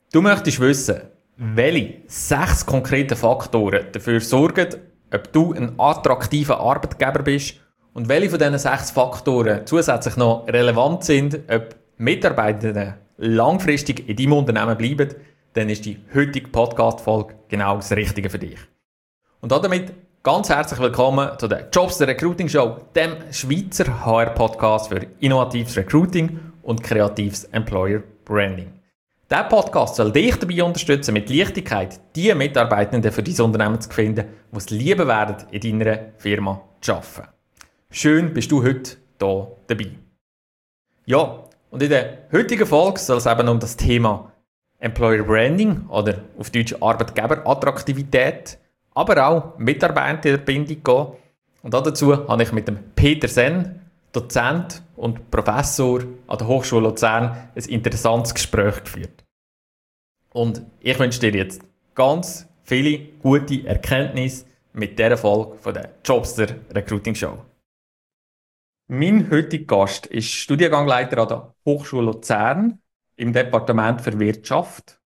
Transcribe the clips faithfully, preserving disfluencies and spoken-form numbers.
Du möchtest wissen, welche sechs konkrete Faktoren dafür sorgen, ob du ein attraktiver Arbeitgeber bist und welche von diesen sechs Faktoren zusätzlich noch relevant sind, ob Mitarbeitende langfristig in deinem Unternehmen bleiben, dann ist die heutige Podcast-Folge genau das Richtige für dich. Und damit ganz herzlich willkommen zu der Jobs der Recruiting Show, dem Schweizer H R-Podcast für innovatives Recruiting und kreatives Employer Branding. Dieser Podcast soll dich dabei unterstützen, mit Leichtigkeit die Mitarbeitenden für dein Unternehmen zu finden, die es lieben werden, in deiner Firma zu arbeiten. Schön, bist du heute hier dabei. Ja, und in der heutigen Folge soll es eben um das Thema Employer Branding oder auf Deutsch Arbeitgeberattraktivität, aber auch Mitarbeiterbindung gehen. Und dazu habe ich mit dem Peter Senn, Dozent und Professor an der Hochschule Luzern, ein interessantes Gespräch geführt. Und ich wünsche dir jetzt ganz viele gute Erkenntnisse mit dieser Folge von der Jobster Recruiting Show. Mein heutiger Gast ist Studiengangleiter an der Hochschule Luzern im Departement für Wirtschaft.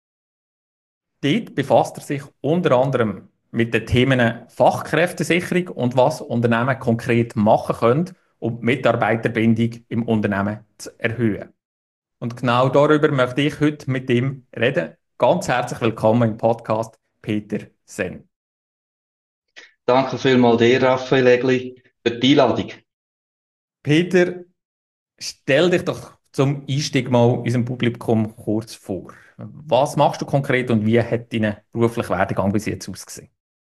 Dort befasst er sich unter anderem mit den Themen Fachkräftesicherung und was Unternehmen konkret machen können, um die Mitarbeiterbindung im Unternehmen zu erhöhen. Und genau darüber möchte ich heute mit ihm reden. Ganz herzlich willkommen im Podcast, Peter Senn. Danke vielmals dir, Raphael Egli, für die Einladung. Peter, stell dich doch zum Einstieg mal unserem Publikum kurz vor. Was machst du konkret und wie hat dein beruflicher Werdegang bis jetzt ausgesehen?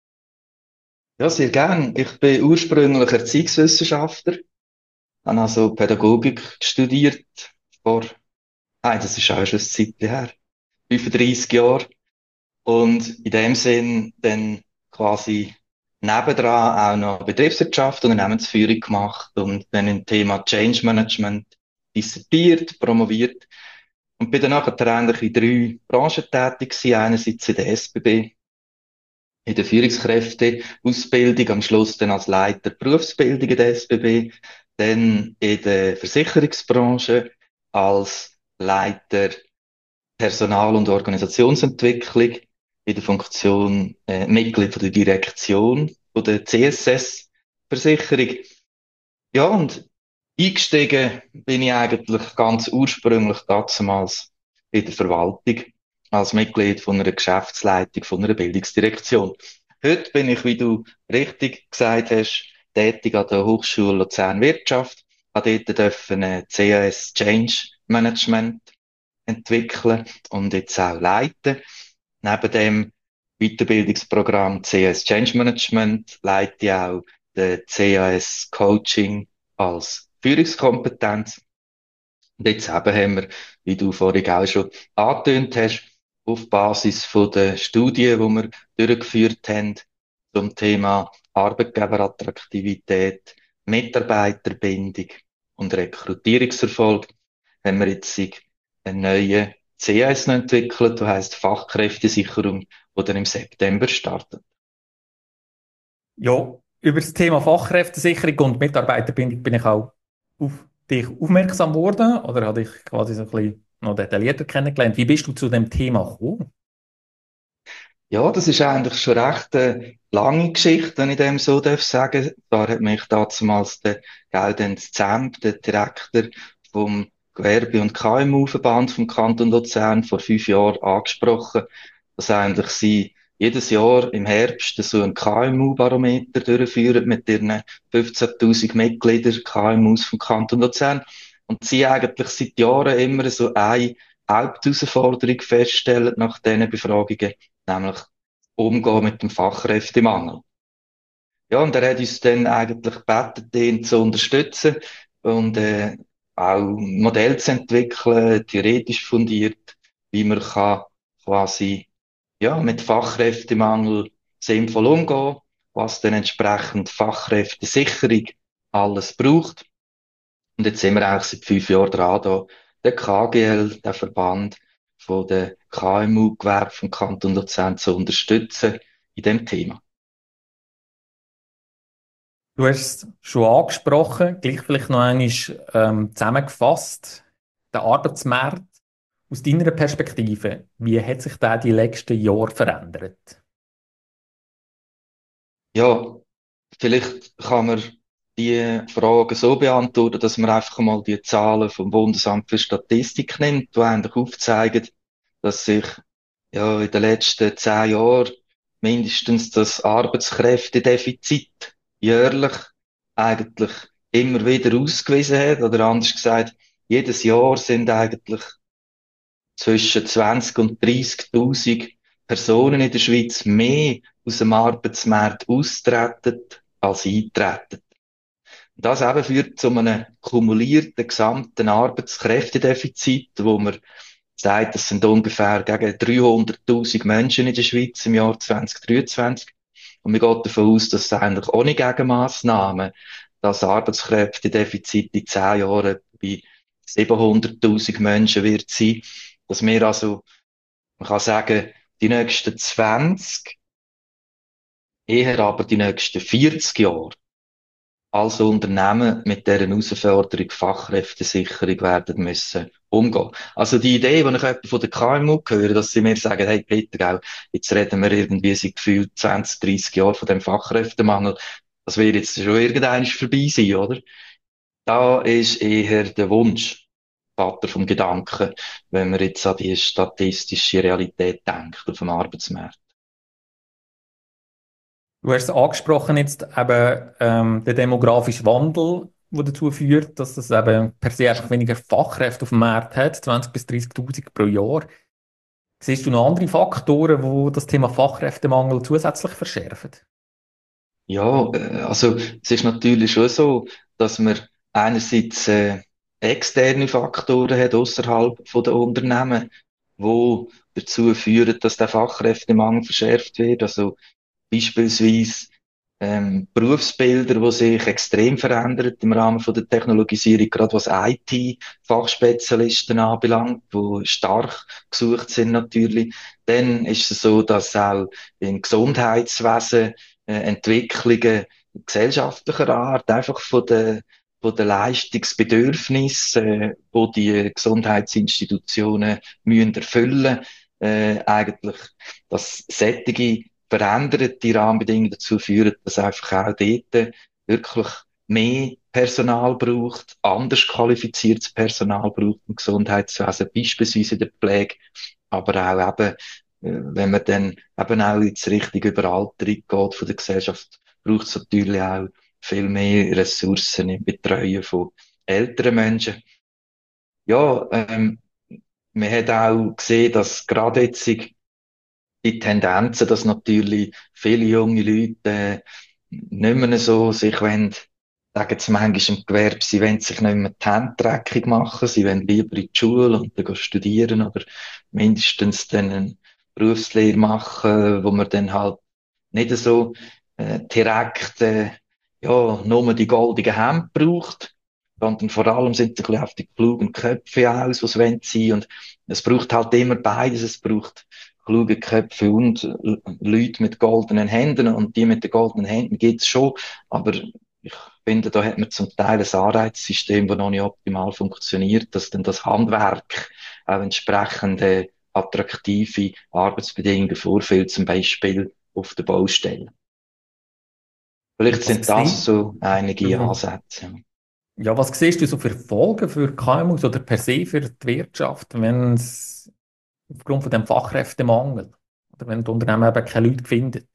Ja, sehr gern. Ich bin ursprünglich Erziehungswissenschaftler, habe also Pädagogik studiert vor, nein, das ist auch schon ein Zeitchen her, fünfunddreissig Jahre. Und in dem Sinn dann quasi nebendran auch noch Betriebswirtschaft und Unternehmensführung gemacht und dann im Thema Change Management dissertiert, promoviert und bin dann nachher eigentlich in drei Branchen tätig gewesen. Einerseits in der S B B, in der Führungskräfteausbildung, am Schluss dann als Leiter Berufsbildung in der S B B, dann in der Versicherungsbranche als Leiter Personal- und Organisationsentwicklung, in der Funktion äh, Mitglied von der Direktion von der C S S-Versicherung. Ja, und eingestiegen bin ich eigentlich ganz ursprünglich damals in der Verwaltung als Mitglied von einer Geschäftsleitung von einer Bildungsdirektion. Heute bin ich, wie du richtig gesagt hast, tätig an der Hochschule Luzern Wirtschaft, habe dort dürfen äh, C A S Change Management entwickeln und jetzt auch leiten. Neben dem Weiterbildungsprogramm C A S Change Management leite ich auch den C A S Coaching als Führungskompetenz. Und jetzt eben haben wir, wie du vorhin auch schon angetönt hast, auf Basis von der Studie, die wir durchgeführt haben, zum Thema Arbeitgeberattraktivität, Mitarbeiterbindung und Rekrutierungserfolg, haben wir jetzt einen neuen C A S noch entwickelt, der heisst Fachkräftesicherung, die dann im September startet. Ja, über das Thema Fachkräftesicherung und Mitarbeiterbindung bin ich auch auf dich aufmerksam geworden oder habe ich quasi so ein bisschen noch detaillierter kennengelernt. Wie bist du zu dem Thema gekommen? Ja, das ist eigentlich schon recht eine lange Geschichte, wenn ich dem so darf sagen. Da hat mich damals der Gaudenz Zemp, der Direktor vom Gewerbe- und K M U-Verband vom Kanton Luzern, vor fünf Jahren angesprochen, dass eigentlich sie jedes Jahr im Herbst so ein K M U-Barometer durchführen mit ihren fünfzehntausend Mitgliedern, K M Us vom Kanton Luzern. Und sie eigentlich seit Jahren immer so eine Hauptausforderung feststellen nach diesen Befragungen, nämlich umgehen mit dem Fachkräftemangel. Ja, und er hat uns dann eigentlich gebeten, ihn zu unterstützen und äh, auch ein Modell zu entwickeln, theoretisch fundiert, wie man kann quasi ja mit Fachkräftemangel sinnvoll umgehen, was dann entsprechend Fachkräftesicherung alles braucht. Und jetzt sind wir eigentlich seit fünf Jahren dran, da der K G L, der Verband von der K M U-Gewerbe vom Kanton Luzern zu unterstützen in dem Thema. Du hast es schon angesprochen, gleich vielleicht noch einmal ähm, zusammengefasst, der Arbeitsmarkt Aus deiner Perspektive, wie hat sich da die letzten Jahre verändert? Ja, vielleicht kann man die Frage so beantworten, dass man einfach mal die Zahlen vom Bundesamt für Statistik nimmt, die eigentlich aufzeigen, dass sich ja in den letzten zehn Jahren mindestens das Arbeitskräftedefizit jährlich eigentlich immer wieder ausgewiesen hat. Oder anders gesagt, jedes Jahr sind eigentlich zwischen zwanzig und dreißigtausend Personen in der Schweiz mehr aus dem Arbeitsmarkt austreten als eintreten. Das eben führt zu einem kumulierten gesamten Arbeitskräftedefizit, wo man sagt, das sind ungefähr gegen dreihunderttausend Menschen in der Schweiz im Jahr zwanzig dreiundzwanzig. Und man geht davon aus, dass eigentlich ohne Gegenmaßnahmen das Arbeitskräftedefizit in zehn Jahren bei siebenhunderttausend Menschen wird sein. Dass wir also, man kann sagen, die nächsten zwanzig, eher aber die nächsten vierzig Jahre als Unternehmen mit dieser Herausforderung Fachkräftesicherung werden müssen umgehen. Also die Idee, wenn ich jemand von der K M U höre, dass sie mir sagen, hey Peter, gell, jetzt reden wir irgendwie seit gefühlt zwanzig, dreissig Jahren von dem Fachkräftemangel, das wird jetzt schon irgendwann vorbei sein, oder? Da ist eher der Wunsch, Vater vom Gedanken, wenn man jetzt an die statistische Realität denkt auf dem Arbeitsmarkt. Du hast es angesprochen jetzt eben ähm, der demografische Wandel, der dazu führt, dass es eben per se einfach weniger Fachkräfte auf dem Markt hat, zwanzig bis dreißigtausend pro Jahr. Siehst du noch andere Faktoren, die das Thema Fachkräftemangel zusätzlich verschärfen? Ja, äh, also es ist natürlich schon so, dass man einerseits äh, externe Faktoren hat außerhalb von der Unternehmen, wo dazu führen, dass der Fachkräftemangel verschärft wird. Also beispielsweise ähm, Berufsbilder, die sich extrem verändern im Rahmen von der Technologisierung, gerade was I T-Fachspezialisten anbelangt, wo stark gesucht sind natürlich. Dann ist es so, dass auch im Gesundheitswesen äh, Entwicklungen gesellschaftlicher Art, einfach von der von den Leistungsbedürfnissen, äh, wo die Gesundheitsinstitutionen müssen erfüllen, äh, eigentlich, dass solche veränderte Rahmenbedingungen dazu führen, dass einfach auch dort wirklich mehr Personal braucht, anders qualifiziertes Personal braucht im Gesundheitswesen, beispielsweise in der Pflege, aber auch eben, äh, wenn man dann eben auch ins richtige Überalterung geht von der Gesellschaft, braucht es natürlich auch viel mehr Ressourcen im Betreuen von älteren Menschen. Ja, ähm, man hat auch gesehen, dass gerade jetzt die Tendenzen, dass natürlich viele junge Leute äh, nicht mehr so sich wollen, sagen sie manchmal im Gewerbe, sie wollen sich nicht mehr die Hände dreckig machen, sie wollen lieber in die Schule und dann gehen studieren oder mindestens dann eine Berufslehre machen, wo man dann halt nicht so äh, direkt äh, ja, nur die goldenen Hemden braucht, sondern vor allem sind sie ein bisschen auf die klugen Köpfe aus, was wollen sie, und es braucht halt immer beides, es braucht kluge Köpfe und L- Leute mit goldenen Händen, und die mit den goldenen Händen gibt's schon, aber ich finde, da hat man zum Teil ein Anreizsystem, das noch nicht optimal funktioniert, dass dann das Handwerk auch entsprechende attraktive Arbeitsbedingungen vorfindet, zum Beispiel auf der Baustelle. Vielleicht Was sind das siehst so einige du, Ansätze. ja, was siehst du so für Folgen für K M Us oder per se für die Wirtschaft, wenn es aufgrund von dem Fachkräftemangel oder wenn die Unternehmen eben keine Leute finden?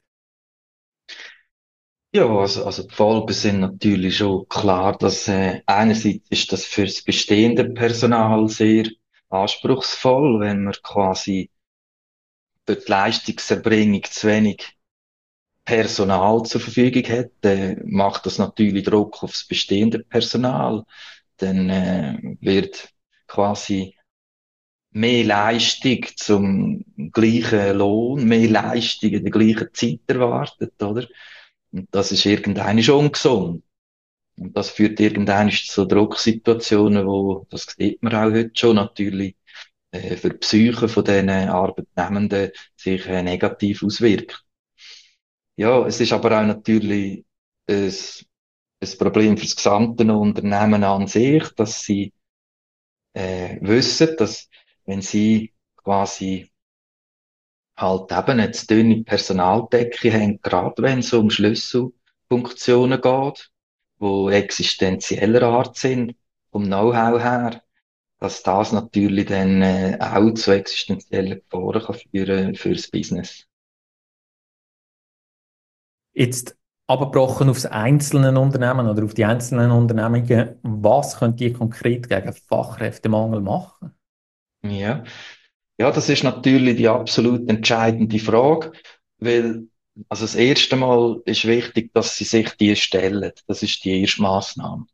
Ja, also, also die Folgen sind natürlich schon klar, dass äh, einerseits ist das fürs bestehende Personal sehr anspruchsvoll, wenn man quasi für die Leistungserbringung zu wenig Personal zur Verfügung hat, dann macht das natürlich Druck aufs bestehende Personal. Dann äh, wird quasi mehr Leistung zum gleichen Lohn, mehr Leistung in der gleichen Zeit erwartet, oder? Und das ist irgendwann schon ungesund. Und das führt irgendwann zu Drucksituationen, wo, das sieht man auch heute schon, natürlich äh, für die Psyche von diesen Arbeitnehmenden sich äh, negativ auswirkt. Ja, es ist aber auch natürlich ein, ein Problem für das gesamte Unternehmen an sich, dass sie äh, wissen, dass wenn sie quasi halt eben eine zu dünne Personaldecke haben, gerade wenn es um Schlüsselfunktionen geht, wo existenzieller Art sind, vom Know-how her, dass das natürlich dann äh, auch zu existenziellen Gefahren kann führen fürs Business. Jetzt abgebrochen aufs einzelne Unternehmen oder auf die einzelnen Unternehmungen, was könnt ihr konkret gegen Fachkräftemangel machen? Ja. Ja, das ist natürlich die absolut entscheidende Frage, weil, also das erste Mal ist wichtig, dass sie sich die stellen. Das ist die erste Massnahme.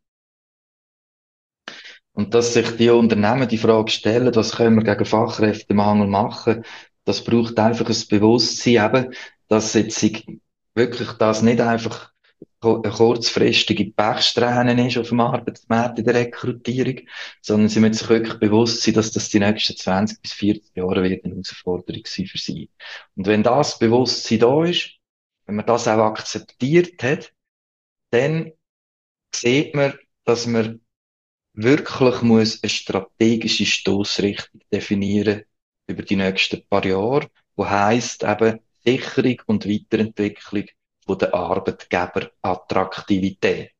Und dass sich die Unternehmen die Frage stellen, was können wir gegen Fachkräftemangel machen, das braucht einfach ein Bewusstsein eben, dass jetzt sie wirklich das nicht einfach ko- eine kurzfristige Pechsträhne ist auf dem Arbeitsmarkt in der Rekrutierung, sondern sie müssen sich wirklich bewusst sein, dass das die nächsten zwanzig bis vierzig Jahre wird eine Herausforderung sein für sie. Und wenn das Bewusstsein da ist, wenn man das auch akzeptiert hat, dann sieht man, dass man wirklich muss eine strategische Stoßrichtung definieren über die nächsten paar Jahre, wo heisst eben Sicherung und Weiterentwicklung von der Arbeitgeberattraktivität.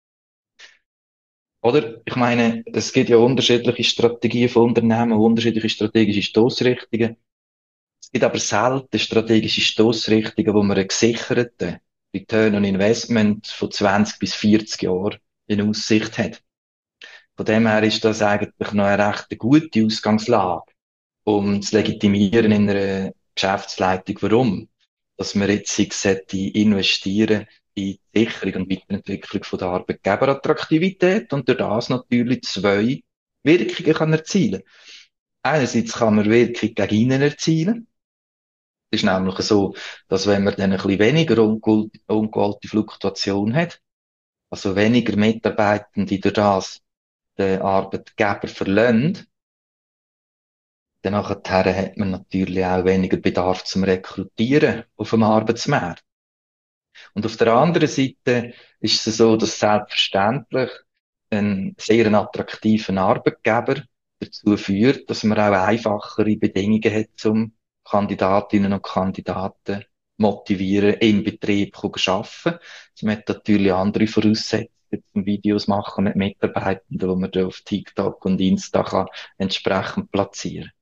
Oder? Ich meine, es gibt ja unterschiedliche Strategien von Unternehmen, unterschiedliche strategische Stoßrichtungen. Es gibt aber selten strategische Stoßrichtungen, wo man einen gesicherten Return on Investment von zwanzig bis vierzig Jahren in Aussicht hat. Von dem her ist das eigentlich noch eine recht gute Ausgangslage, um zu legitimieren in einer Geschäftsleitung, warum, dass man jetzt sich sollte investieren in die Sicherung und Weiterentwicklung von der Arbeitgeberattraktivität und durch das natürlich zwei Wirkungen kann erzielen. Einerseits kann man Wirkung gegen innen erzielen. Es ist nämlich so, dass wenn man dann ein bisschen weniger ungewollte, ungewollte Fluktuation hat, also weniger Mitarbeitende durch das den Arbeitgeber verlassen, dann nachher hat man natürlich auch weniger Bedarf zum Rekrutieren auf dem Arbeitsmarkt. Und auf der anderen Seite ist es so, dass selbstverständlich ein sehr attraktiver Arbeitgeber dazu führt, dass man auch einfachere Bedingungen hat, um Kandidatinnen und Kandidaten motivieren, im Betrieb zu arbeiten. Man hat natürlich andere Voraussetzungen zum Videos machen mit Mitarbeitenden, die man dann auf TikTok und Insta kann entsprechend platzieren.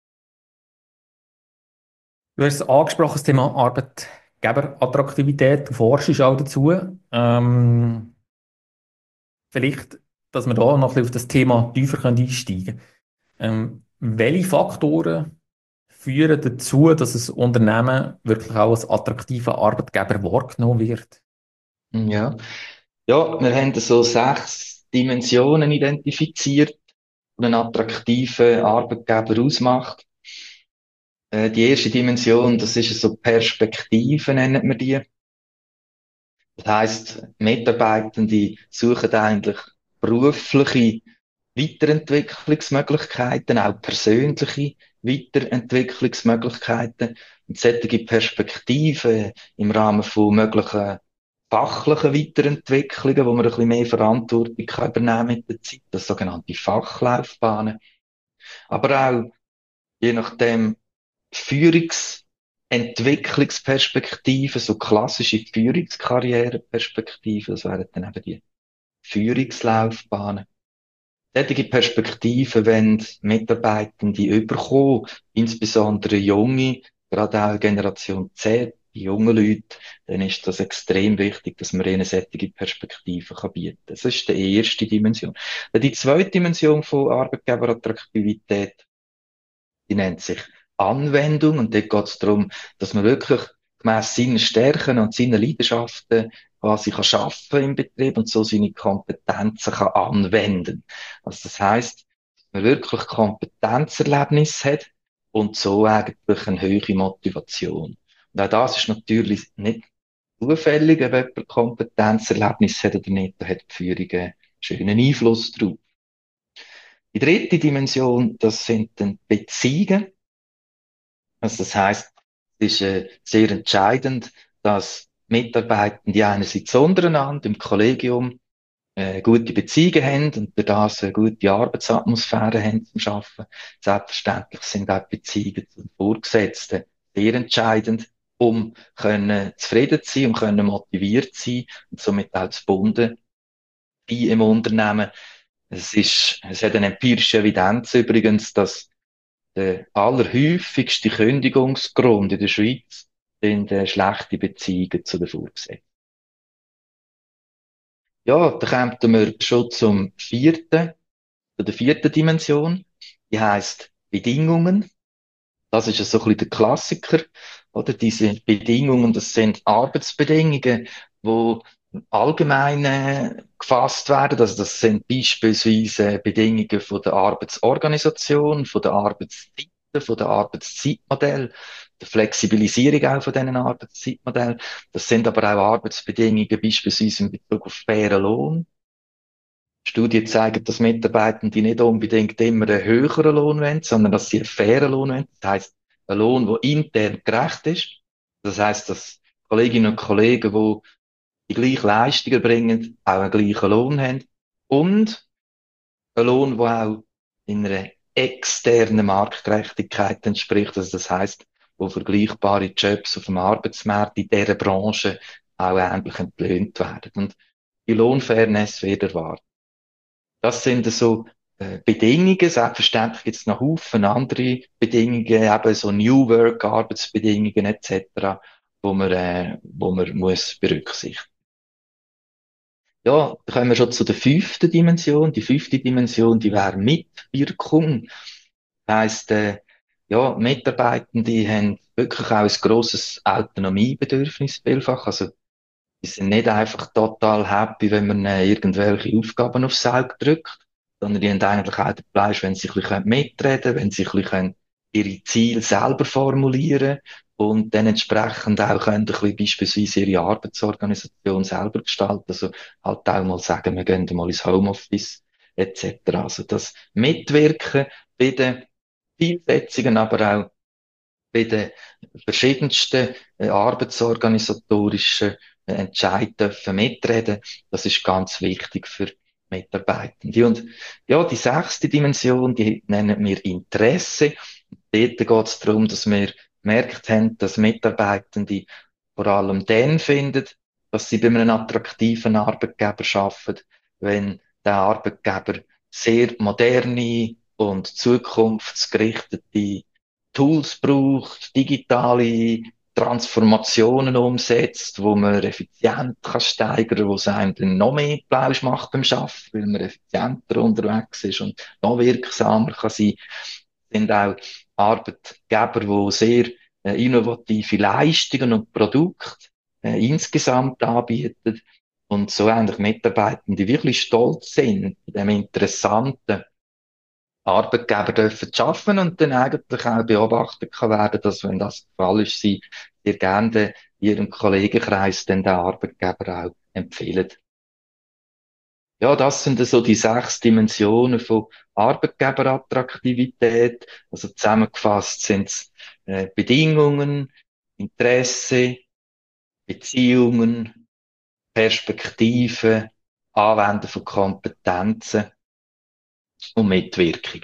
Du hast es angesprochen, das Thema Arbeitgeberattraktivität. Du forschst auch dazu. Ähm, vielleicht, dass wir da noch ein bisschen auf das Thema tiefer können einsteigen können. Ähm, welche Faktoren führen dazu, dass ein Unternehmen wirklich auch als attraktiver Arbeitgeber wahrgenommen wird? Ja. Ja, wir haben so sechs Dimensionen identifiziert, die einen attraktiven Arbeitgeber ausmacht. Äh, die erste Dimension, das ist so Perspektive, nennen wir die. Das heisst, Mitarbeitende suchen eigentlich berufliche Weiterentwicklungsmöglichkeiten, auch persönliche Weiterentwicklungsmöglichkeiten. Und solche Perspektiven im Rahmen von möglichen fachlichen Weiterentwicklungen, wo man ein bisschen mehr Verantwortung kann übernehmen mit der Zeit, das sogenannte Fachlaufbahnen. Aber auch, je nachdem, Führungsentwicklungsperspektiven, so klassische Führungskarriereperspektiven, das wären dann eben die Führungslaufbahnen. Solche Perspektiven wollen Mitarbeitende überkommen, insbesondere junge, gerade auch Generation Z, die jungen Leute, dann ist das extrem wichtig, dass man ihnen solche Perspektiven kann bieten kann. Das ist die erste Dimension. Die zweite Dimension von Arbeitgeberattraktivität, die nennt sich Anwendung, und dort geht es darum, dass man wirklich gemäss seinen Stärken und seinen Leidenschaften quasi kann schaffen im Betrieb und so seine Kompetenzen kann anwenden. Also das heisst, dass man wirklich Kompetenzerlebnis hat und so eigentlich eine höhere Motivation. Und auch das ist natürlich nicht zufällig, ob jemand Kompetenzerlebnis hat oder nicht, da hat die Führung einen schönen Einfluss drauf. Die dritte Dimension, das sind dann Beziehungen. Also das heisst, es ist äh, sehr entscheidend, dass Mitarbeitende einerseits untereinander im Kollegium äh, gute Beziehungen haben und durch das eine gute Arbeitsatmosphäre haben zum Arbeiten. Selbstverständlich sind auch die Beziehungen zum Vorgesetzten sehr entscheidend, um können zufrieden zu sein, um können motiviert zu sein und somit auch zu bunden sein im Unternehmen. Es ist, es hat eine empirische Evidenz übrigens, dass der allerhäufigste Kündigungsgrund in der Schweiz sind äh, schlechte Beziehungen zu den Vorgesetzten. Ja, da kommen wir schon zum vierten, zu der vierten Dimension. Die heisst Bedingungen. Das ist ja so ein bisschen der Klassiker, oder? Diese Bedingungen, das sind Arbeitsbedingungen, wo allgemein äh, gefasst werden. Also das sind beispielsweise Bedingungen von der Arbeitsorganisation, von der Arbeitszeiten, von der Arbeitszeitmodell, der Flexibilisierung auch von diesen Arbeitszeitmodellen. Das sind aber auch Arbeitsbedingungen beispielsweise in Bezug auf fairen Lohn. Studien zeigen, dass Mitarbeitende nicht unbedingt immer einen höheren Lohn wollen, sondern dass sie einen fairen Lohn wollen. Das heisst, einen Lohn, der intern gerecht ist. Das heisst, dass Kolleginnen und Kollegen, die die gleiche Leistung erbringen, auch einen gleichen Lohn haben. Und einen Lohn, der auch in einer externen Marktgerechtigkeit entspricht. Also das heisst, wo vergleichbare Jobs auf dem Arbeitsmarkt in dieser Branche auch ähnlich entlöhnt werden. Und die Lohnfairness wird erwartet. Das sind so äh, Bedingungen. Selbstverständlich gibt es noch Haufen andere Bedingungen, eben so New Work, Arbeitsbedingungen et cetera, wo man, äh, wo man muss berücksichtigen. Ja, da kommen wir schon zu der fünften Dimension. Die fünfte Dimension, die wäre Mitwirkung. Das heisst, äh, ja, Mitarbeitende haben wirklich auch ein grosses Autonomiebedürfnis vielfach. Also, die sind nicht einfach total happy, wenn man äh, irgendwelche Aufgaben aufs Auge drückt, sondern die haben eigentlich auch den Fleisch, wenn sie ein bisschen mitreden können, wenn sie ein bisschen ihre Ziele selber formulieren und dann entsprechend auch können ein bisschen beispielsweise ihre Arbeitsorganisation selber gestalten. Also halt auch mal sagen, wir gehen mal ins Homeoffice et cetera. Also das Mitwirken bei den Zielsetzungen, aber auch bei den verschiedensten äh, arbeitsorganisatorischen äh, Entscheidungen dürfen mitreden. Das ist ganz wichtig für Mitarbeitende. Und ja, die sechste Dimension, die nennen wir Interesse. Dort geht es darum, dass wir gemerkt haben, dass Mitarbeitende vor allem dann finden, dass sie bei einem attraktiven Arbeitgeber arbeiten, wenn der Arbeitgeber sehr moderne und zukunftsgerichtete Tools braucht, digitale Transformationen umsetzt, wo man effizient kann steigern, wo es einem dann noch mehr Plausch macht beim Arbeiten, weil man effizienter unterwegs ist und noch wirksamer kann sein. Sind auch Arbeitgeber, die sehr äh, innovative Leistungen und Produkte äh, insgesamt anbieten und so eigentlich Mitarbeitende wirklich stolz sind, in dem interessanten Arbeitgeber dürfen arbeiten und dann eigentlich auch beobachtet kann werden, dass, wenn das der Fall ist, sie sehr gerne ihrem Kollegenkreis dann den Arbeitgeber auch empfehlen. Ja, das sind so die sechs Dimensionen von Arbeitgeberattraktivität. Also zusammengefasst sind es äh, Bedingungen, Interesse, Beziehungen, Perspektiven, Anwenden von Kompetenzen und Mitwirkung.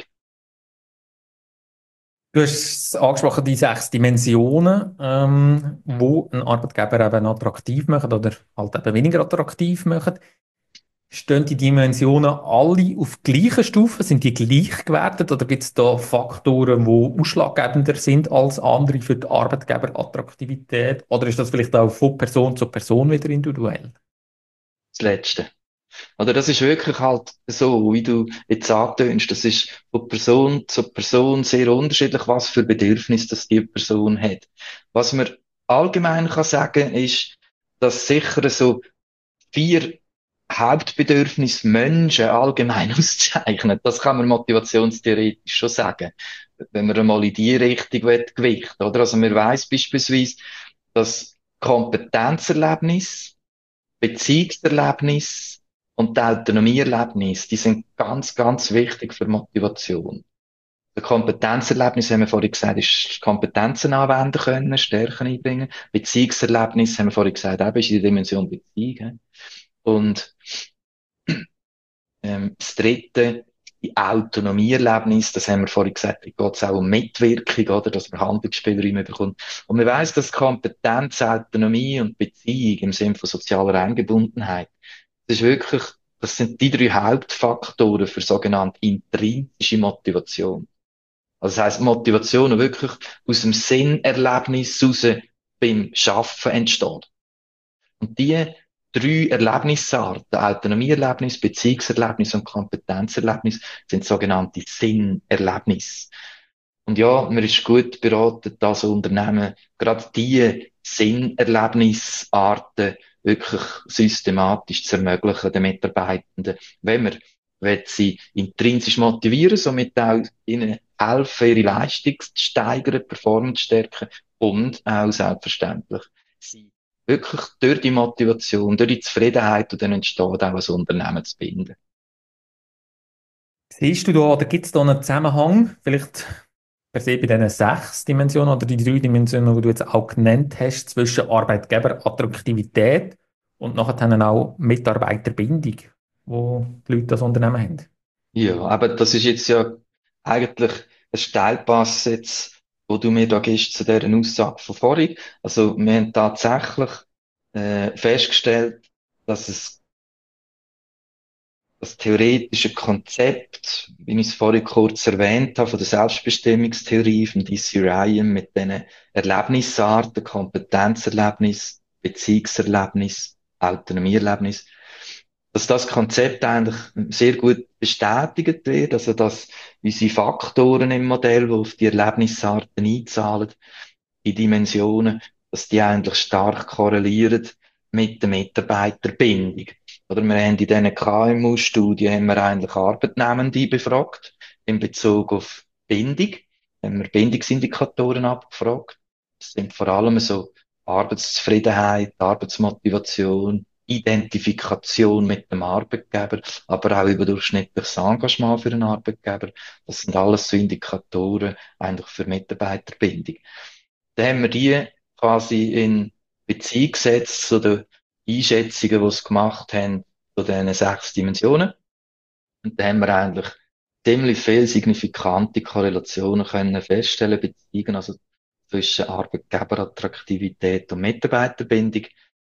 Du hast es angesprochen, die sechs Dimensionen, ähm, wo einen Arbeitgeber eben attraktiv machen oder halt eben weniger attraktiv machen. Stehen die Dimensionen alle auf gleicher Stufe? Sind die gleich gewertet oder gibt es da Faktoren, die ausschlaggebender sind als andere für die Arbeitgeberattraktivität? Oder ist das vielleicht auch von Person zu Person wieder individuell? Das Letzte. Oder das ist wirklich halt so, wie du jetzt antönst, das ist von Person zu Person sehr unterschiedlich, was für Bedürfnisse das die Person hat. Was man allgemein kann sagen, ist, dass sicher so vier Hauptbedürfnisse Menschen allgemein auszeichnen. Das kann man motivationstheoretisch schon sagen. Wenn man einmal in die Richtung gewichten, oder? Also man weiss beispielsweise, dass Kompetenzerlebnis, Beziehungserlebnis und die Autonomieerlebnis, die sind ganz, ganz wichtig für Motivation. Das Kompetenzerlebnis, haben wir vorhin gesagt, ist Kompetenzen anwenden können, Stärken einbringen. Beziehungserlebnis, haben wir vorhin gesagt, eben ist die Dimension Beziehung. Und Ähm, das dritte, die Autonomieerlebnis, das haben wir vorhin gesagt, da geht es auch um Mitwirkung, oder, dass man Handlungsspielräume bekommt. Und man weiss, dass Kompetenz, Autonomie und Beziehung im Sinne von sozialer Eingebundenheit, das ist wirklich, das sind die drei Hauptfaktoren für sogenannte intrinsische Motivation. Also das heisst, Motivation wirklich aus dem Sinnerlebnis raus beim Schaffen entsteht. Und die drei Erlebnisarten, Autonomieerlebnis, Beziehungserlebnis und Kompetenzerlebnis, sind sogenannte Sinnerlebnisse. Und ja, man ist gut beraten, das Unternehmen gerade diese Sinnerlebnisarten wirklich systematisch zu ermöglichen, den Mitarbeitenden, wenn man will sie intrinsisch motivieren, somit auch ihnen helfen, ihre Leistung zu steigern, Performance zu stärken und auch selbstverständlich sie wirklich durch die Motivation, durch die Zufriedenheit, die dann entsteht, auch als Unternehmen zu binden. Siehst du da, oder gibt es da einen Zusammenhang, vielleicht per se bei diesen sechs Dimensionen oder die drei Dimensionen, die du jetzt auch genannt hast, zwischen Arbeitgeberattraktivität und nachher dann auch Mitarbeiterbindung, wo die Leute das Unternehmen haben? Ja, aber das ist jetzt ja eigentlich ein Steilpass jetzt, wo du mir da gibst zu dieser Aussage von vorhin. Also wir haben tatsächlich äh, festgestellt, dass es das theoretische Konzept, wie ich es vorhin kurz erwähnt habe, von der Selbstbestimmungstheorie von D C. Ryan mit diesen Erlebnisarten, Kompetenzerlebnis, Beziehungserlebnis, Autonomieerlebnis, dass das Konzept eigentlich sehr gut bestätigt wird, also dass unsere Faktoren im Modell, die auf die Erlebnisarten einzahlen, die Dimensionen, dass die eigentlich stark korrelieren mit der Mitarbeiterbindung. Oder wir haben in diesen K M U-Studien haben wir eigentlich Arbeitnehmende befragt in Bezug auf Bindung. Haben wir Bindungsindikatoren abgefragt. Das sind vor allem so Arbeitszufriedenheit, Arbeitsmotivation, Identifikation mit dem Arbeitgeber, aber auch überdurchschnittliches Engagement für einen Arbeitgeber. Das sind alles so Indikatoren eigentlich für Mitarbeiterbindung. Dann haben wir die quasi in Beziehung gesetzt zu den Einschätzungen, die sie gemacht haben, zu diesen sechs Dimensionen. Und da haben wir eigentlich ziemlich viele signifikante Korrelationen können feststellen, Beziehungen, also zwischen Arbeitgeberattraktivität und Mitarbeiterbindung.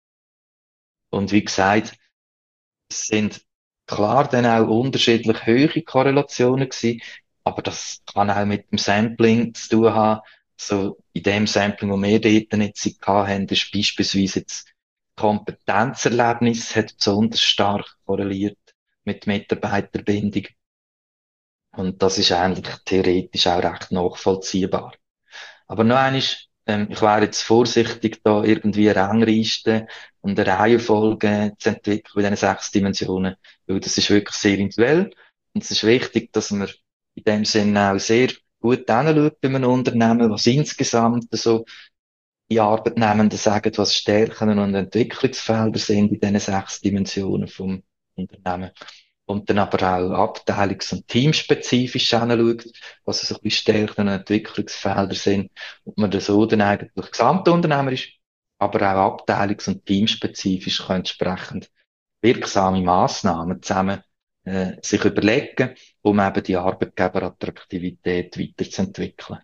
Und wie gesagt, es sind klar dann auch unterschiedlich hohe Korrelationen gewesen, aber das kann auch mit dem Sampling zu tun haben. So, in dem Sampling, wo wir dort jetzt hatten, ist beispielsweise jetzt Kompetenzerlebnis hat besonders stark korreliert mit Mitarbeiterbindung. Und das ist eigentlich theoretisch auch recht nachvollziehbar. Aber noch eines, ähm, ich wäre jetzt vorsichtig, da irgendwie eine Rangliste und eine Reihenfolge zu entwickeln bei diesen sechs Dimensionen, weil das ist wirklich sehr individuell. Und es ist wichtig, dass man in dem Sinne auch sehr gut hinschaut bei einem Unternehmen, was insgesamt so die Arbeitnehmenden sagen, was Stärken und Entwicklungsfelder sind in diesen sechs Dimensionen vom Unternehmen. Und dann aber auch abteilungs- und teamspezifisch hinschaut, was so ein bisschen Stärken und Entwicklungsfelder sind. Und man das so dann eigentlich gesamtunternehmerisch, aber auch abteilungs- und teamspezifisch kann entsprechend wirksame Massnahmen zusammen äh, sich überlegen, um eben die Arbeitgeberattraktivität weiterzuentwickeln.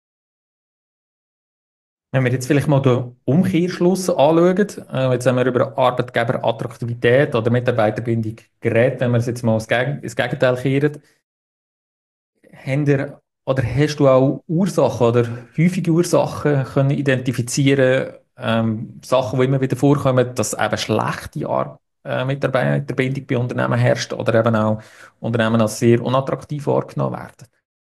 Wenn wir jetzt vielleicht mal den Umkehrschluss anschauen, äh, jetzt haben wir über Arbeitgeberattraktivität oder Mitarbeiterbindung geredet, wenn wir es jetzt mal ins, Geg ins Gegenteil kehren, haben wir, oder hast du auch Ursachen oder häufige Ursachen können identifizieren, ähm, Sachen, die immer wieder vorkommen, dass eben schlechte Ar äh, Mitarbeiterbindung bei Unternehmen herrscht oder eben auch Unternehmen als sehr unattraktiv wahrgenommen werden?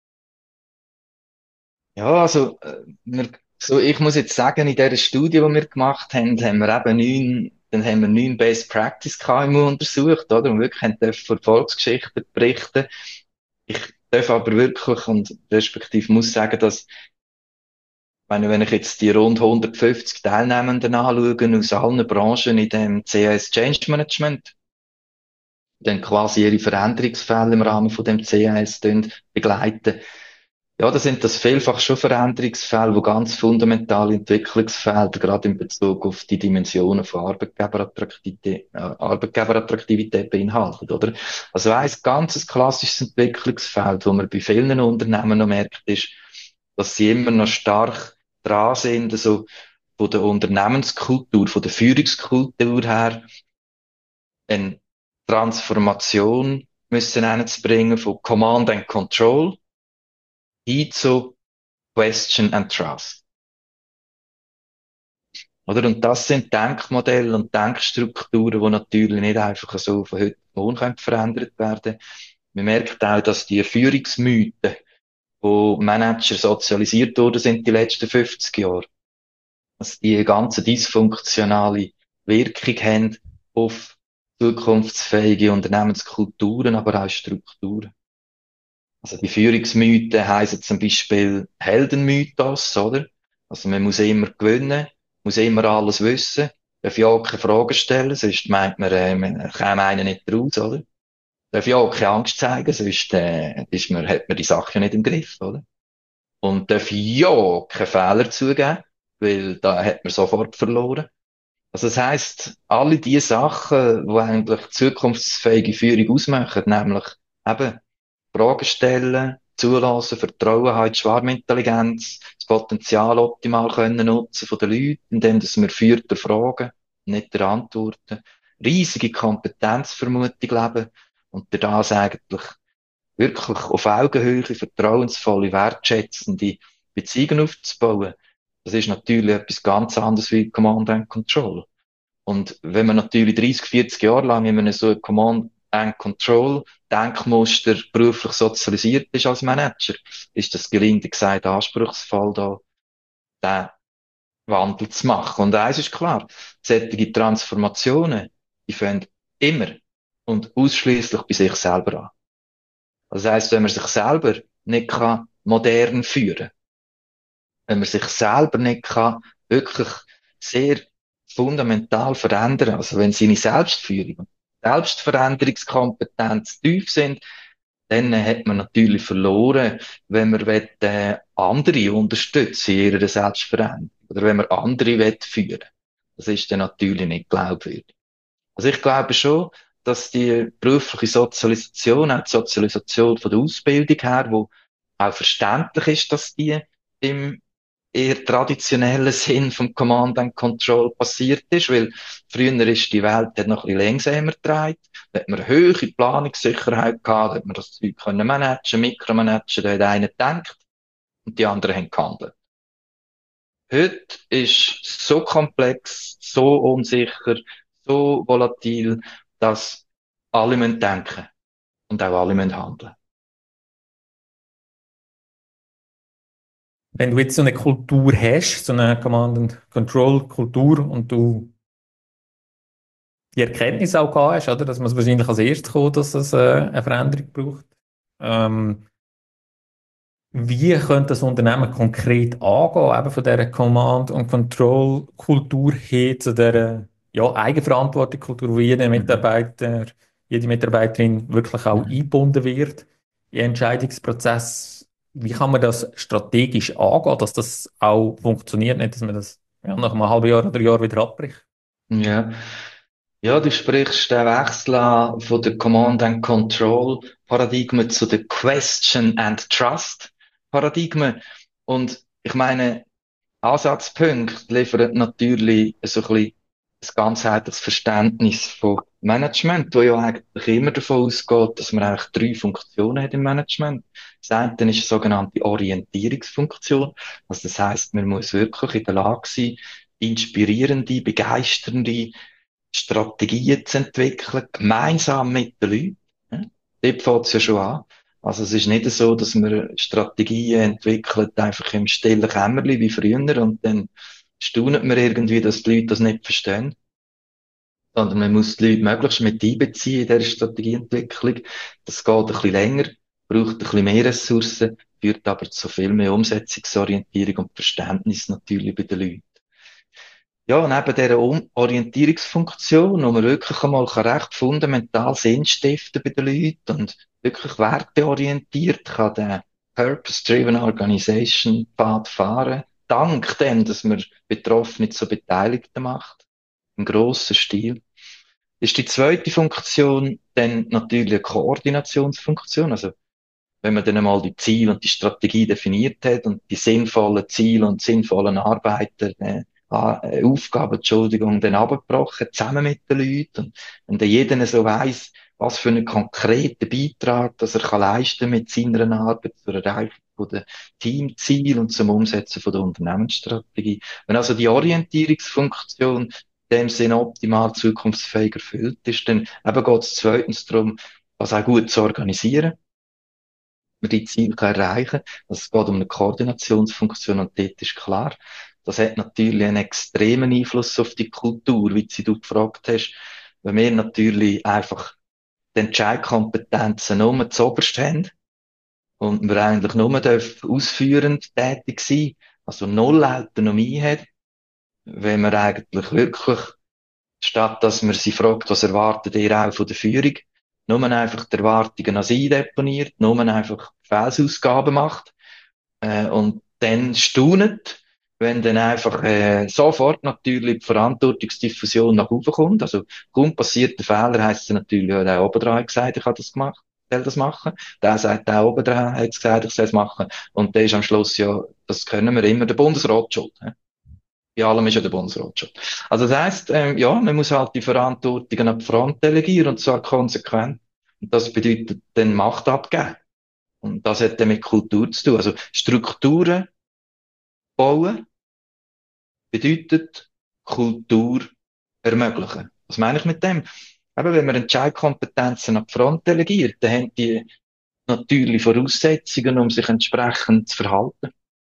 Ja, also, äh, wir, so, ich muss jetzt sagen, in dieser Studie, die wir gemacht haben, haben wir eben neun, dann haben wir neun Best Practice K M U untersucht, oder? Und wirklich haben dürfen von Erfolgsgeschichten berichten. Ich darf aber wirklich und respektive muss sagen, dass, wenn, wenn ich jetzt die rund hundertfünfzig Teilnehmenden anschaue, aus allen Branchen in dem C A S Change Management, dann quasi ihre Veränderungsfälle im Rahmen von dem C A S begleiten, Ja, da sind das vielfach schon Veränderungsfälle, wo ganz fundamentale Entwicklungsfelder, gerade in Bezug auf die Dimensionen von Arbeitgeberattraktivität, äh, Arbeitgeberattraktivität beinhalten, oder? Also ein ganzes klassisches Entwicklungsfeld, wo man bei vielen Unternehmen noch merkt, ist, dass sie immer noch stark dran sind, also von der Unternehmenskultur, von der Führungskultur her, eine Transformation müssen hinzubringen von Command and Control hin zu Question and Trust. Oder? Und das sind Denkmodelle und Denkstrukturen, die natürlich nicht einfach so von heute auf morgen können verändert werden. Man merkt auch, dass die Führungsmythen, wo Manager sozialisiert worden sind die letzten fünfzig Jahre, dass die eine ganze dysfunktionale Wirkung haben auf zukunftsfähige Unternehmenskulturen, aber auch Strukturen. Also die Führungsmythen heissen zum Beispiel Heldenmythos, oder? Also man muss immer gewinnen, muss immer alles wissen, darf ja auch keine Fragen stellen, sonst meint man, äh, man käme einen nicht raus, oder? Darf ja auch keine Angst zeigen, sonst äh, ist man, hat man die Sache ja nicht im Griff, oder? Und darf ja keine Fehler zugeben, weil da hat man sofort verloren. Also das heisst, alle die Sachen, die eigentlich zukunftsfähige Führung ausmachen, nämlich eben Fragen stellen, zulassen, Vertrauen haben, die Schwarmintelligenz, das Potenzial optimal können nutzen von den Leuten, indem dass wir führt der Fragen, nicht der Antworten, riesige Kompetenzvermutung leben und durch das eigentlich wirklich auf Augenhöhe vertrauensvolle, wertschätzende Beziehungen aufzubauen. Das ist natürlich etwas ganz anderes wie Command and Control. Und wenn man natürlich dreißig, vierzig Jahre lang in einem so Command and Control Denkmuster beruflich sozialisiert ist als Manager, ist das gelinde gesagt anspruchsvoll, da den Wandel zu machen. Und eins ist klar, solche Transformationen, die fangen immer und ausschließlich bei sich selber an. Das heisst, wenn man sich selber nicht kann modern führen, wenn man sich selber nicht kann wirklich sehr fundamental verändern, also wenn seine Selbstführung und Selbstveränderungskompetenz tief sind, dann hat man natürlich verloren, wenn man will, äh, andere unterstützen in ihrer Selbstveränderung oder wenn man andere will führen. Das ist dann natürlich nicht glaubwürdig. Also ich glaube schon, dass die berufliche Sozialisation, auch die Sozialisation von der Ausbildung her, wo auch verständlich ist, dass die im eher traditionellen Sinn vom Command and Control passiert ist, weil früher ist die Welt hat noch ein bisschen langsamer gedreht, da hat man eine hohe Planungssicherheit gehabt, da hat man das Zeug können managen, mikromanagen, da hat einer gedacht und die anderen haben gehandelt. Heute ist so komplex, so unsicher, so volatil, dass alle müssen denken und auch alle müssen handeln. Wenn du jetzt so eine Kultur hast, so eine Command-and-Control-Kultur und du die Erkenntnis auch gehabt hast, oder, dass man es wahrscheinlich als erstes kommt, dass es äh, eine Veränderung braucht, ähm, wie könnte das Unternehmen konkret angehen, eben von dieser Command- und Control-Kultur hin zu dieser ja, Eigenverantwortung-Kultur, wo jeder Mhm. Mitarbeiter, jede Mitarbeiterin wirklich auch Mhm. eingebunden wird in den Entscheidungsprozess? Wie kann man das strategisch angehen, dass das auch funktioniert, nicht, dass man das ja, nach einem halben Jahr oder Jahr wieder abbricht? Ja. Ja, du sprichst den Wechsel an von der Command and Control Paradigma zu der Question and Trust Paradigma. Und ich meine, Ansatzpunkte liefern natürlich so ein bisschen ein ganzheitliches Verständnis von Management, wo ja eigentlich immer davon ausgeht, dass man eigentlich drei Funktionen hat im Management. Das eine ist eine sogenannte Orientierungsfunktion. Also das heißt, man muss wirklich in der Lage sein, inspirierende, begeisternde Strategien zu entwickeln, gemeinsam mit den Leuten. Ja, dort fängt es ja schon an. Also es ist nicht so, dass man Strategien entwickelt, einfach im stillen Kämmerli wie früher und dann staunet man irgendwie, dass die Leute das nicht verstehen. Sondern man muss die Leute möglichst mit einbeziehen in dieser Strategieentwicklung. Das geht ein bisschen länger, braucht ein bisschen mehr Ressourcen, führt aber zu viel mehr Umsetzungsorientierung und Verständnis natürlich bei den Leuten. Ja, neben dieser um Orientierungsfunktion, wo man wirklich einmal recht fundamental Sinn stiften bei den Leuten und wirklich werteorientiert kann der Purpose-Driven Organization Pfad fahren, dank dem, dass man Betroffene zu Beteiligten macht, im grossen Stil. Ist die zweite Funktion dann natürlich eine Koordinationsfunktion, also wenn man dann einmal die Ziele und die Strategie definiert hat und die sinnvollen Ziele und sinnvollen Arbeiten, äh, äh, Aufgaben, Entschuldigung, dann abgebrochen, zusammen mit den Leuten. Und wenn dann jeder so weiss, was für einen konkreten Beitrag, dass er kann leisten mit seiner Arbeit zur Erreichung von der Teamziele und zum Umsetzen von der Unternehmensstrategie. Wenn also die Orientierungsfunktion in dem Sinne optimal zukunftsfähig erfüllt ist, dann eben geht es zweitens darum, das auch gut zu organisieren, man die Ziele kann erreichen. Also es geht um eine Koordinationsfunktion und dort ist klar, das hat natürlich einen extremen Einfluss auf die Kultur, wie du gefragt hast, weil wir natürlich einfach die Entscheidkompetenzen nur zuoberst haben und wir eigentlich nur dürfen ausführend tätig sein, also null Autonomie hat, wenn man eigentlich wirklich, statt dass man sie fragt, was erwartet ihr auch von der Führung, nur einfach die Erwartungen an sie deponiert, nur einfach Felsausgaben macht äh, und dann staunet, wenn dann einfach äh, sofort natürlich die Verantwortungsdiffusion nach oben kommt. Also kaum passiert der Fehler, heisst es natürlich, ja, der obendran hat gesagt, ich habe das gemacht, ich soll das machen. Der sagt, der obendran hat gesagt, ich soll es machen. Und der ist am Schluss ja, das können wir immer, der Bundesrat schuld. He? Bei allem ist ja der Bundesrat schuld. Also das heisst, ähm, ja, man muss halt die Verantwortungen an die Front delegieren und zwar konsequent. Und das bedeutet dann Macht abgeben. Und das hat dann mit Kultur zu tun. Also Strukturen bauen bedeutet Kultur ermöglichen. Was meine ich mit dem? Eben, wenn man Entscheidkompetenzen an die Front delegiert, dann haben die natürlich Voraussetzungen, um sich entsprechend zu verhalten.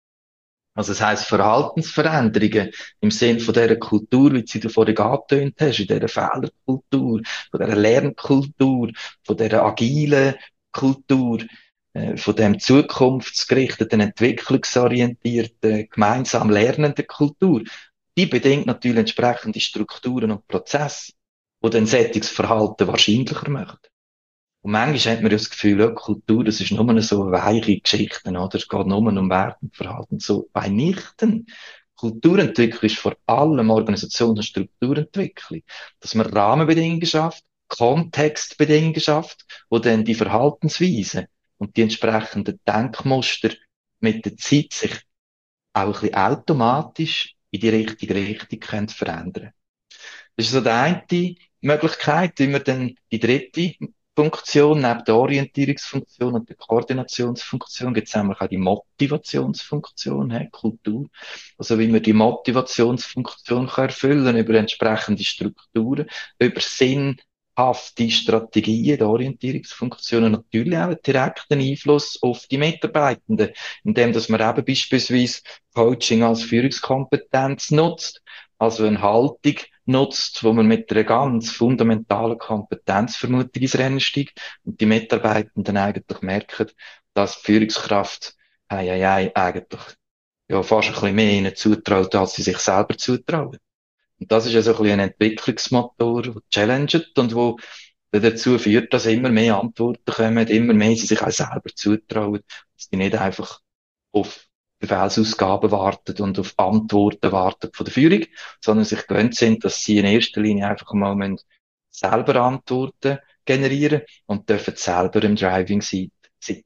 Also das heisst, Verhaltensveränderungen im Sinn von dieser Kultur, wie du vorhin angetönt hast, in dieser Fehlerkultur, von dieser Lernkultur, von dieser agilen Kultur, äh, von dem zukunftsgerichteten, entwicklungsorientierten, gemeinsam lernenden Kultur, die bedingt natürlich entsprechende Strukturen und Prozesse, die dann solches Verhalten wahrscheinlicher machen. Und manchmal hat man ja das Gefühl, ja, Kultur, das ist nur so weiche Geschichten, oder? Es geht nur um Wert und Verhalten. So, bei nichten. Kulturentwicklung ist vor allem Organisation und Strukturentwicklung. Dass man Rahmenbedingungen schafft, Kontextbedingungen schafft, wo dann die Verhaltensweisen und die entsprechenden Denkmuster mit der Zeit sich auch ein bisschen automatisch in die richtige Richtung können verändern. Das ist so die eine Möglichkeit, wie man dann die dritte Funktion, neben der Orientierungsfunktion und der Koordinationsfunktion, gibt es nämlich auch die Motivationsfunktion, he, Kultur. Also wie man die Motivationsfunktion kann erfüllen über entsprechende Strukturen, über sinnhafte Strategien, die Orientierungsfunktion und natürlich auch einen direkten Einfluss auf die Mitarbeitenden, indem dass man eben beispielsweise Coaching als Führungskompetenz nutzt, also eine Haltung nutzt, wo man mit einer ganz fundamentalen Kompetenzvermutung ins Rennen steigt und die Mitarbeitenden eigentlich merken, dass die Führungskraft hei, hei, hei, eigentlich ja, fast ein bisschen mehr ihnen zutraut, als sie sich selber zutrauen. Und das ist ja so ein bisschen ein Entwicklungsmotor, der challenged und wo dazu führt, dass immer mehr Antworten kommen, immer mehr sie sich auch selber zutrauen, dass sie nicht einfach auf Befehlsausgaben warten und auf Antworten warten von der Führung, sondern sich gewöhnt sind, dass sie in erster Linie einfach mal selber Antworten generieren und dürfen selber im Driving sein. Ich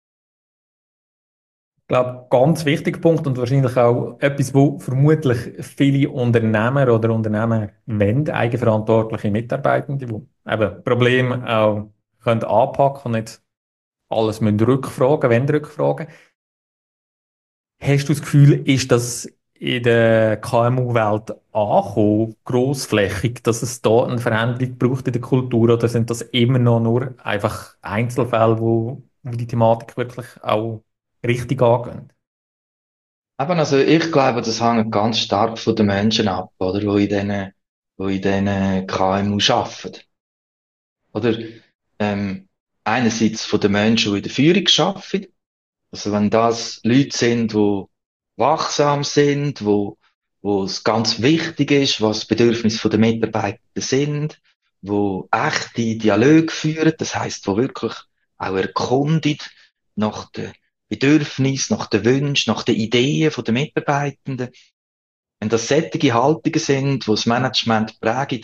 glaube, ganz wichtiger Punkt und wahrscheinlich auch etwas, wo vermutlich viele Unternehmer oder Unternehmer wollen, eigenverantwortliche Mitarbeitende, die eben Probleme auch können anpacken und nicht alles müssen rückfragen, wenn rückfragen. Hast du das Gefühl, ist das in der K M U-Welt angekommen, grossflächig, dass es da eine Veränderung braucht in der Kultur, oder sind das immer noch nur einfach Einzelfälle, wo, wo die Thematik wirklich auch richtig angehen? Eben, also ich glaube, das hängt ganz stark von den Menschen ab, oder, wo in diesen, wo in diesen K M U arbeiten. Oder, ähm, einerseits von den Menschen, die in der Führung arbeiten. Also wenn das Leute sind, die wachsam sind, wo, wo es ganz wichtig ist, was die Bedürfnisse der Mitarbeiter sind, wo echte Dialoge führen, das heisst, wo wirklich auch erkundet nach den Bedürfnissen, nach den Wünschen, nach den Ideen der Mitarbeitenden. Wenn das solche Haltungen sind, die das Management prägen,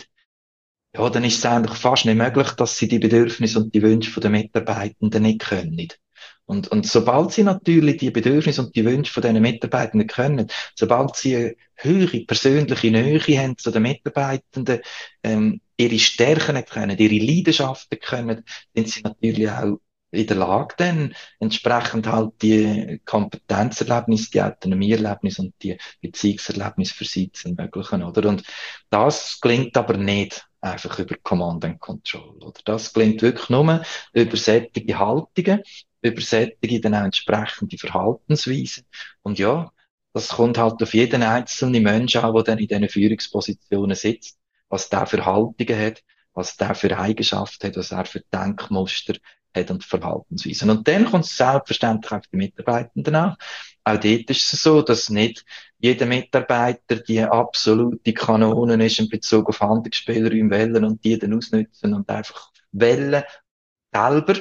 ja, dann ist es eigentlich fast nicht möglich, dass sie die Bedürfnisse und die Wünsche der Mitarbeitenden nicht können. Und, und sobald sie natürlich die Bedürfnisse und die Wünsche von diesen Mitarbeitenden können, sobald sie eine höhere persönliche Nähe haben zu den Mitarbeitenden, ähm, ihre Stärken nicht können, ihre Leidenschaften können, sind sie natürlich auch in der Lage, dann entsprechend halt die Kompetenzerlebnisse, die Autonomieerlebnisse und die Beziehungserlebnisse für sie zu ermöglichen, oder? Und das gelingt aber nicht einfach über Command and Control, oder? Das gelingt wirklich nur über solche Haltungen, über solche dann auch entsprechende Verhaltensweisen. Und ja, das kommt halt auf jeden einzelnen Menschen an, der dann in diesen Führungspositionen sitzt, was der für Haltungen hat, was der für Eigenschaften hat, was er für Denkmuster hat und Verhaltensweisen. Und dann kommt es selbstverständlich auf die Mitarbeitenden an. Auch dort ist es so, dass nicht jeder Mitarbeiter die absolute Kanone ist in Bezug auf Handlungsspielräume wählen und die dann ausnutzen und einfach wählen selber.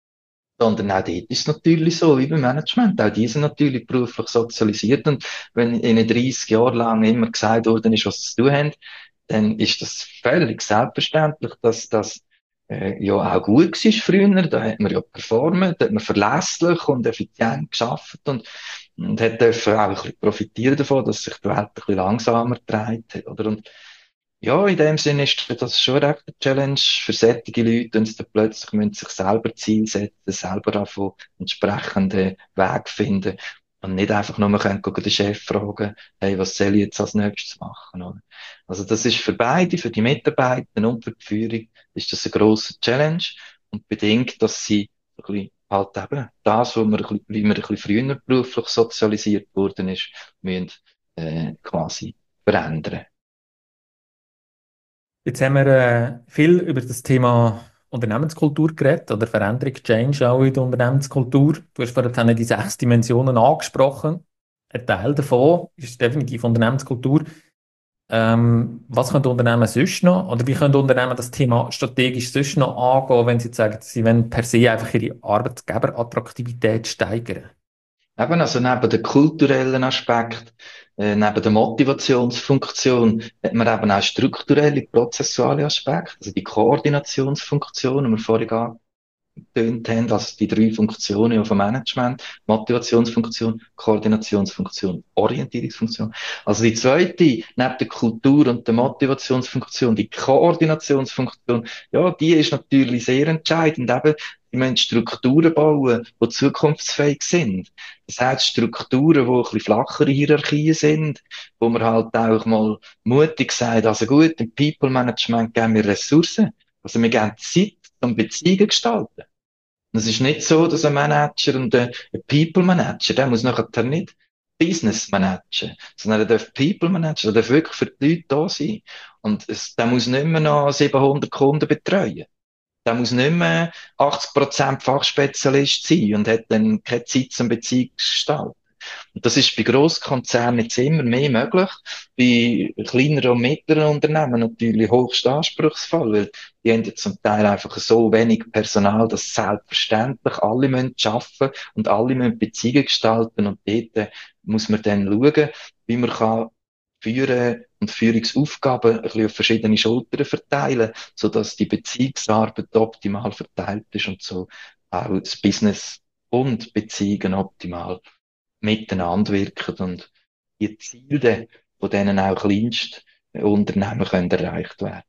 Sondern auch dort ist es natürlich so, wie beim Management. Auch die sind natürlich beruflich sozialisiert. Und wenn ihnen dreißig Jahre lang immer gesagt worden ist, was sie zu tun haben, dann ist das völlig selbstverständlich, dass das äh, ja auch gut war früher. Da hat man ja performt, da hat man verlässlich und effizient geschafft und, und hat dürfen auch ein bisschen profitieren davon, dass sich die Welt ein bisschen langsamer gedreht hat, oder? Und ja, in dem Sinne ist das schon recht eine Challenge für solche Leute, wenn sie dann plötzlich müssen sich selber Ziel setzen, selber davon entsprechende Weg finden und nicht einfach nur können, gucken, den Chef fragen, hey, was soll ich jetzt als nächstes machen, oder? Also das ist für beide, für die Mitarbeiter und für die Führung, ist das eine grosse Challenge und bedingt, dass sie ein bisschen halt eben das, wo man ein bisschen, wie man ein bisschen früher beruflich sozialisiert worden ist, müssen, äh, quasi verändern. Jetzt haben wir äh, viel über das Thema Unternehmenskultur geredet oder Veränderung, Change auch in der Unternehmenskultur. Du hast vorhin die sechs Dimensionen angesprochen. Ein Teil davon ist definitiv Unternehmenskultur. Ähm, was können Unternehmen sonst noch, oder wie können Unternehmen das Thema strategisch sonst noch angehen, wenn sie jetzt sagen, sie wollen per se einfach ihre Arbeitgeberattraktivität steigern? Eben, also neben dem kulturellen Aspekt, äh, neben der Motivationsfunktion, hat man eben auch strukturelle, prozessuale Aspekte, also die Koordinationsfunktion, die wir vorhin angetönt haben, also die drei Funktionen vom Management, Motivationsfunktion, Koordinationsfunktion, Orientierungsfunktion. Also die zweite, neben der Kultur und der Motivationsfunktion, die Koordinationsfunktion, ja, die ist natürlich sehr entscheidend, eben, wir müssen Strukturen bauen, die zukunftsfähig sind. Das heißt, Strukturen, die ein bisschen flachere Hierarchien sind, wo man halt auch mal mutig sagt, also gut, im People Management geben wir Ressourcen. Also wir geben Zeit, um Beziehungen zu gestalten. Und es ist nicht so, dass ein Manager und ein People Manager, der muss nachher nicht Business managen, sondern er darf People managen, er darf wirklich für die Leute da sein. Und es, der muss nicht mehr noch siebenhundert Kunden betreuen. Der muss nicht mehr achtzig Prozent Fachspezialist sein und hat dann keine Zeit zum Beziehung zu gestalten. Und das ist bei Grosskonzernen jetzt immer mehr möglich, bei kleineren und mittleren Unternehmen natürlich höchst anspruchsvoll, weil die haben jetzt zum Teil einfach so wenig Personal, dass selbstverständlich alle müssen arbeiten und alle müssen Beziehungen gestalten und dort äh, muss man dann schauen, wie man kann Führen und Führungsaufgaben ein bisschen auf verschiedene Schultern verteilen, sodass die Beziehungsarbeit optimal verteilt ist und so auch das Business und Beziehungen optimal miteinander wirken und die Ziele von denen auch kleinsten Unternehmen können erreicht werden.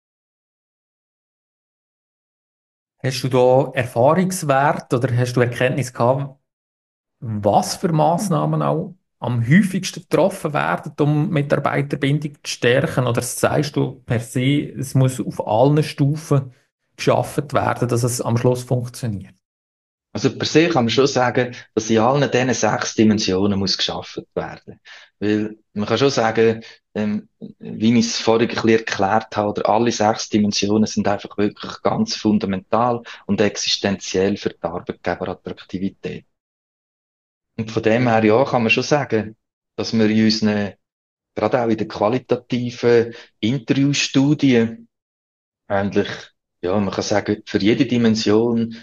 Hast du da Erfahrungswert oder hast du Erkenntnis gehabt, was für Massnahmen auch am häufigsten getroffen werden, um Mitarbeiterbindung zu stärken? Oder sagst du per se, es muss auf allen Stufen geschaffen werden, dass es am Schluss funktioniert? Also per se kann man schon sagen, dass in allen diesen sechs Dimensionen muss geschaffen werden. Weil man kann schon sagen, ähm, wie ich es vorhin ein bisschen erklärt habe, oder alle sechs Dimensionen sind einfach wirklich ganz fundamental und existenziell für die Arbeitgeberattraktivität. Und von dem her, ja, kann man schon sagen, dass wir in unseren, gerade auch in den qualitativen Interviewstudien, eigentlich, ja, man kann sagen, für jede Dimension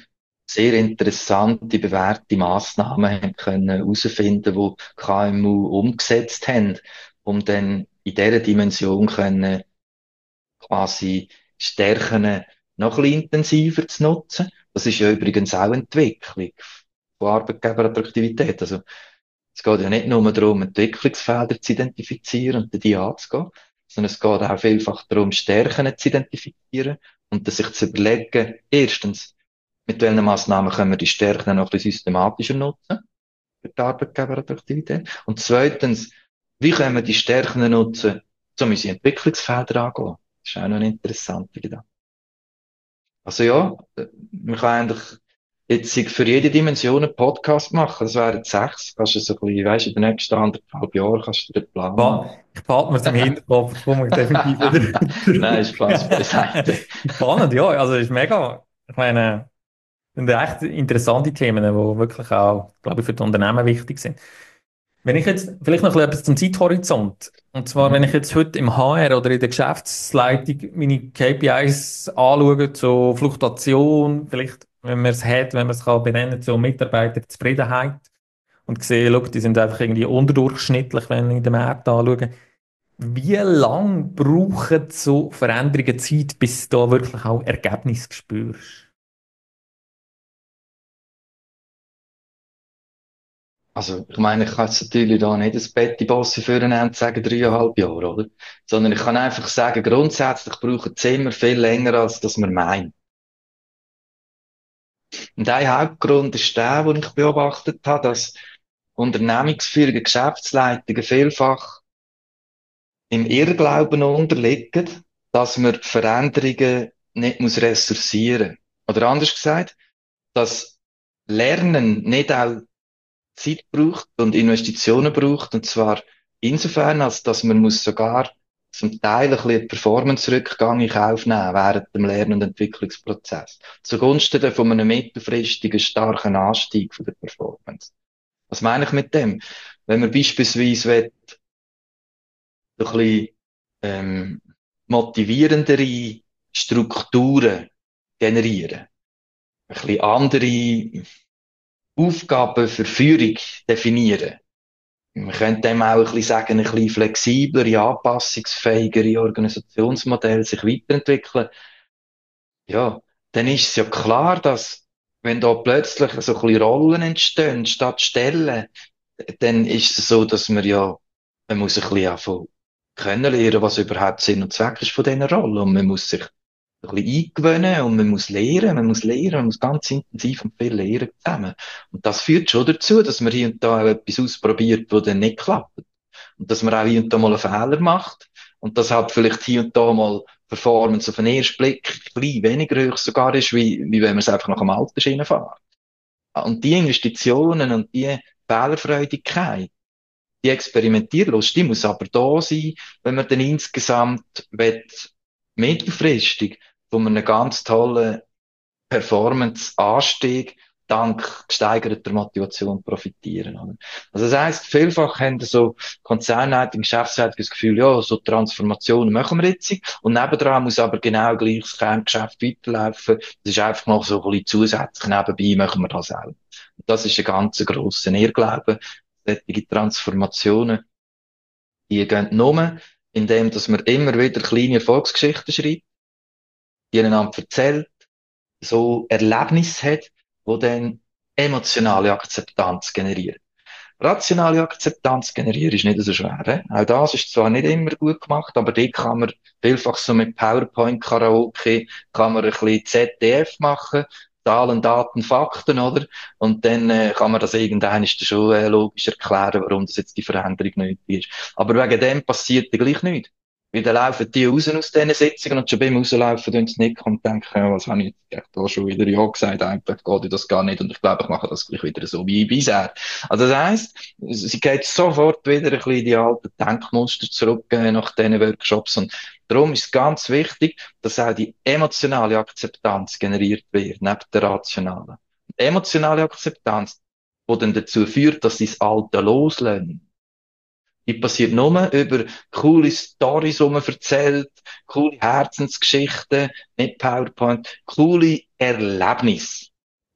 sehr interessante, bewährte Massnahmen haben können herausfinden, die K M U umgesetzt haben, um dann in dieser Dimension können quasi Stärken noch ein bisschen intensiver zu nutzen. Das ist ja übrigens auch Entwicklung von Arbeitgeberattraktivität. Also, es geht ja nicht nur darum, Entwicklungsfelder zu identifizieren und die anzugehen, sondern es geht auch vielfach darum, Stärken zu identifizieren und dann sich zu überlegen, erstens, mit welchen Massnahmen können wir die Stärken noch ein bisschen systematischer nutzen für die Arbeitgeberattraktivität? Und zweitens, wie können wir die Stärken nutzen, um unsere Entwicklungsfelder angehen? Das ist auch noch ein interessanter Gedanke. Also ja, äh, man kann eigentlich jetzt für jede Dimension einen Podcast machen. Das wären sechs. Kannst du so ein bisschen, weißt du, in den nächsten anderthalb Jahren kannst du dir den Plan machen. Ba- Ich behalte mir es im Hinterkopf, das komme ich definitiv wieder. Nein, Spaß beiseite. Spannend, ja, also ist mega. Ich meine, das sind echt interessante Themen, die wirklich auch, glaube ich, für die Unternehmen wichtig sind. Wenn ich jetzt vielleicht noch etwas zum Zeithorizont. Und zwar, wenn ich Mhm. jetzt heute im H R oder in der Geschäftsleitung meine K P Is anschaue, zur Fluktuation, vielleicht, wenn man es hat, wenn man es kann benennen, zur Mitarbeiterzufriedenheit und sehe, schau, die sind einfach irgendwie unterdurchschnittlich, wenn ich in den Markt anschaue. Wie lange brauchen so Veränderungen Zeit, bis du da wirklich auch Ergebnisse spürst? Also, ich meine, ich kann jetzt natürlich da nicht das Betty Bosse führen und sagen dreieinhalb Jahre, oder? Sondern ich kann einfach sagen, grundsätzlich brauchen es immer viel länger, als das man meint. Und ein Hauptgrund ist der, den ich beobachtet habe, dass unternehmensführende Geschäftsleitungen vielfach im Irrglauben unterliegen, dass man Veränderungen nicht muss ressourcieren. Oder anders gesagt, dass Lernen nicht auch Zeit braucht und Investitionen braucht, und zwar insofern, als dass man muss sogar zum Teil ein bisschen Performance-Rückgang in Kauf nehmen während dem Lern- und Entwicklungsprozess. Zugunsten dann von einem mittelfristigen starken Anstieg von der Performance. Was meine ich mit dem? Wenn man beispielsweise will, so ein bisschen ähm, motivierendere Strukturen generieren, ein bisschen andere Aufgaben für Führung definieren. Man könnte dem auch ein bisschen sagen, ein bisschen flexiblere, anpassungsfähigere Organisationsmodelle sich weiterentwickeln. Ja, dann ist es ja klar, dass wenn da plötzlich so ein bisschen Rollen entstehen statt Stellen, dann ist es so, dass man ja, man muss ein bisschen anfangen können lernen, was überhaupt Sinn und Zweck ist von diesen Rollen. Und man muss sich ein bisschen eingewöhnen und man muss lernen, man muss lernen, man muss ganz intensiv und viel lernen zusammen. Und das führt schon dazu, dass man hier und da auch etwas ausprobiert, wo dann nicht klappt. Und dass man auch hier und da mal einen Fehler macht. Und dass halt vielleicht hier und da mal Performance auf den ersten Blick ein bisschen weniger hoch sogar ist, wie, wie wenn man es einfach nach dem alten Schienen fährt. Und die Investitionen und die Fehlerfreudigkeit, die Experimentierlust, die muss aber da sein, wenn man dann insgesamt will, mittelfristig von einem ganz tollen Performance-Anstieg dank gesteigerter Motivation profitieren. Oder? Also das heisst, vielfach haben so Konzernleitungen, Geschäftsleitungen das Gefühl, ja, so Transformationen machen wir jetzt. Und nebendran muss aber genau gleich das Kerngeschäft weiterlaufen. Das ist einfach noch so ein bisschen zusätzlich nebenbei machen wir das auch. Und das ist ein ganz grosser Irrglaube. Solche Transformationen, die gehen nur, indem dass man immer wieder kleine Erfolgsgeschichten schreibt, die einander erzählt, so Erlebnisse hat, wo dann emotionale Akzeptanz generieren. Rationale Akzeptanz generieren ist nicht so schwer. He? Auch das ist zwar nicht immer gut gemacht, aber die kann man vielfach so mit PowerPoint-Karaoke, kann man ein bisschen Z D F machen, Zahlen, Daten, Fakten, oder? Und dann äh, kann man das irgendwann schon äh, logisch erklären, warum das jetzt die Veränderung nötig ist. Aber wegen dem passiert ja gleich nichts. Weil dann laufen die raus aus diesen Sitzungen und schon beim Rauslaufen tun sie nicht und denken, ja, was habe ich jetzt da schon wieder ja gesagt, eigentlich geht das gar nicht und ich glaube, ich mache das gleich wieder so wie bisher. Also das heisst, sie geht sofort wieder ein bisschen in die alten Denkmuster zurück äh, nach diesen Workshops und darum ist es ganz wichtig, dass auch die emotionale Akzeptanz generiert wird, neben der rationalen. Die emotionale Akzeptanz, die dann dazu führt, dass sie das Alte loslassen. Die passiert nur über coole Storys, die man erzählt, coole Herzensgeschichten, nicht PowerPoint, coole Erlebnisse,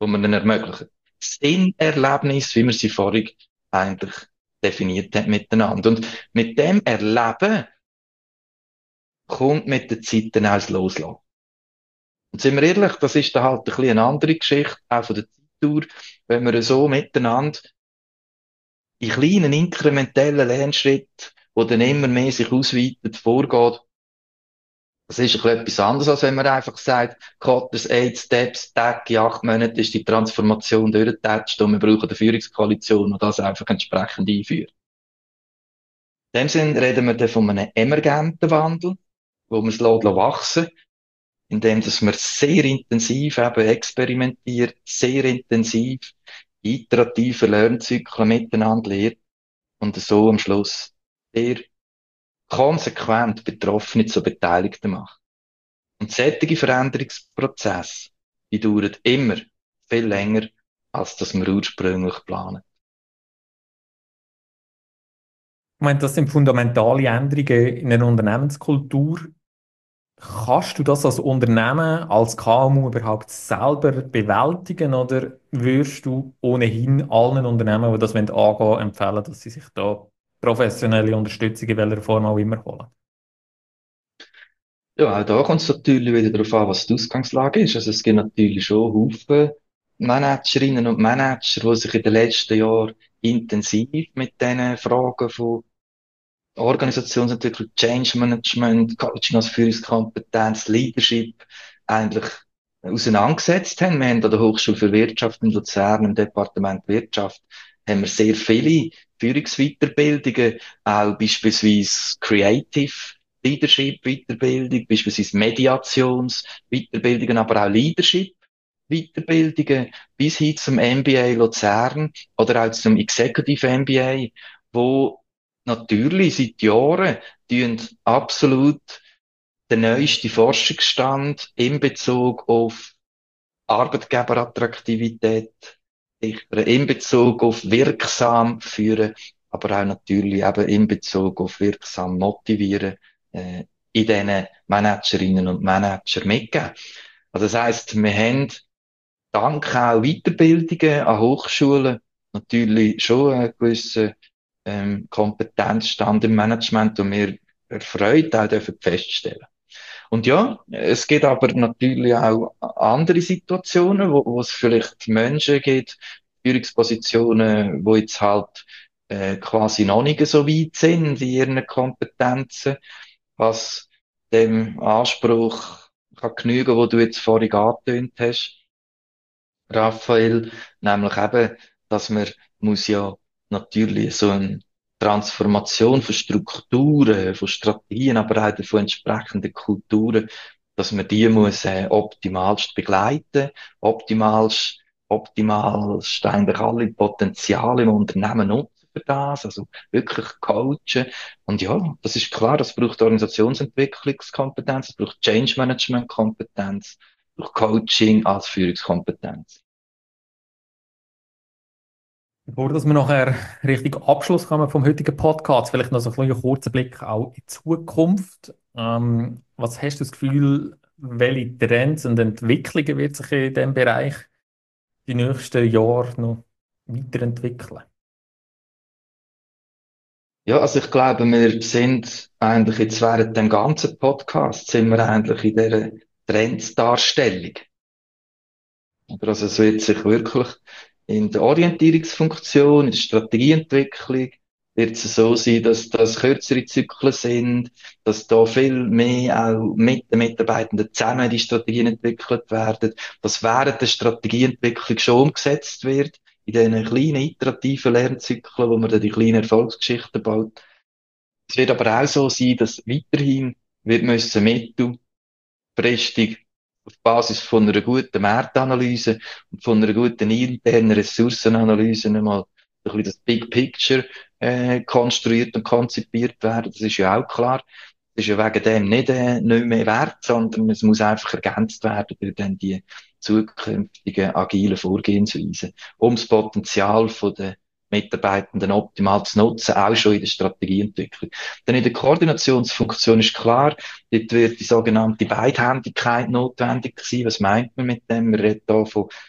wo man dann ermöglicht. Sinnerlebnis, wie wir sie vorhin eigentlich definiert haben miteinander. Und mit dem Erleben kommt mit der Zeit dann auch das Loslassen. Und sind wir ehrlich, das ist dann halt ein bisschen eine andere Geschichte, auch von der Zeitdauer, wenn wir so miteinander in kleinen inkrementellen Lernschritten, wo dann immer mehr sich ausweitet, vorgeht. Das ist ein bisschen etwas anderes, als wenn man einfach sagt, Cutters, eight Steps, Tag, in acht Monaten ist die Transformation durchgetatscht und wir brauchen eine Führungskoalition, die das einfach entsprechend einführt. In dem Sinne reden wir dann von einem emergenten Wandel, wo man es wachsen lässt, indem dass man sehr intensiv eben experimentiert, sehr intensiv iterative Lernzyklen miteinander lernt und so am Schluss sehr konsequent Betroffene zu Beteiligten macht. Und solche Veränderungsprozesse, die dauern immer viel länger, als das wir ursprünglich planen. Ich meine, das sind fundamentale Änderungen in einer Unternehmenskultur. Kannst du das als Unternehmen, als K M U überhaupt selber bewältigen oder würdest du ohnehin allen Unternehmen, die das angehen wollen, empfehlen, dass sie sich da professionelle Unterstützung in welcher Form auch immer holen? Ja, auch da kommt es natürlich wieder darauf an, was die Ausgangslage ist. Also es gibt natürlich schon Haufen Managerinnen und Manager, die sich in den letzten Jahren intensiv mit diesen Fragen von Organisationsentwicklung, Change Management, Coaching als Führungskompetenz, Leadership eigentlich auseinandergesetzt haben. Wir haben an der Hochschule für Wirtschaft in Luzern im Departement Wirtschaft haben wir sehr viele Führungsweiterbildungen, auch beispielsweise Creative Leadership Weiterbildung, beispielsweise Mediations Weiterbildungen, aber auch Leadership Weiterbildungen bis hin zum M B A Luzern oder auch zum Executive M B A, wo natürlich seit Jahren tun absolut den neuesten Forschungsstand in Bezug auf Arbeitgeberattraktivität, in Bezug auf wirksam führen, aber auch natürlich eben in Bezug auf wirksam motivieren, äh, in diesen Managerinnen und Manager mitgeben. Also das heisst, wir haben dank auch Weiterbildungen an Hochschulen natürlich schon einen gewissen ähm, Kompetenzstand im Management, und wir erfreut auch dürfen feststellen. Und ja, es gibt aber natürlich auch andere Situationen, wo, wo es vielleicht Menschen gibt, Führungspositionen, wo jetzt halt äh, quasi noch nicht so weit sind in ihren Kompetenzen, was dem Anspruch kann genügen, wo du jetzt vorhin angetönt hast, Raphael, nämlich eben, dass man muss ja natürlich so eine Transformation von Strukturen, von Strategien, aber auch von entsprechenden Kulturen, dass man die muss äh, optimalst begleiten, optimalst, optimalst eigentlich alle Potenziale im Unternehmen nutzen für das, also wirklich coachen. Und ja, das ist klar, das braucht Organisationsentwicklungskompetenz, es braucht Change Management Kompetenz, es braucht Coaching als Führungskompetenz. Bevor dass wir nachher Richtung Abschluss kommen vom heutigen Podcast, vielleicht noch so ein kleiner kurzer Blick auch in die Zukunft. Ähm, was hast du das Gefühl, welche Trends und Entwicklungen wird sich in diesem Bereich die nächsten Jahre noch weiterentwickeln? Ja, also ich glaube, wir sind eigentlich jetzt während dem ganzen Podcast sind wir eigentlich in dieser Trenddarstellung. Oder also es wird sich wirklich in der Orientierungsfunktion, in der Strategieentwicklung, wird es so sein, dass das kürzere Zyklen sind, dass da viel mehr auch mit den Mitarbeitenden zusammen die Strategien entwickelt werden, dass während der Strategieentwicklung schon umgesetzt wird, in diesen kleinen iterativen Lernzyklen, wo man dann die kleinen Erfolgsgeschichten baut. Es wird aber auch so sein, dass weiterhin wird müssen mittelfristig auf Basis von einer guten Marktanalyse und von einer guten internen Ressourcenanalyse einmal ein bisschen das Big Picture äh, konstruiert und konzipiert werden. Das ist ja auch klar. Das ist ja wegen dem nicht, äh, nicht mehr wert, sondern es muss einfach ergänzt werden durch dann die zukünftigen agilen Vorgehensweisen, um das Potenzial von der Mitarbeitenden optimal zu nutzen, auch schon in der Strategieentwicklung. Dann in der Koordinationsfunktion ist klar, dort wird die sogenannte Beidhändigkeit notwendig sein. Was meint man mit dem? Man redet da von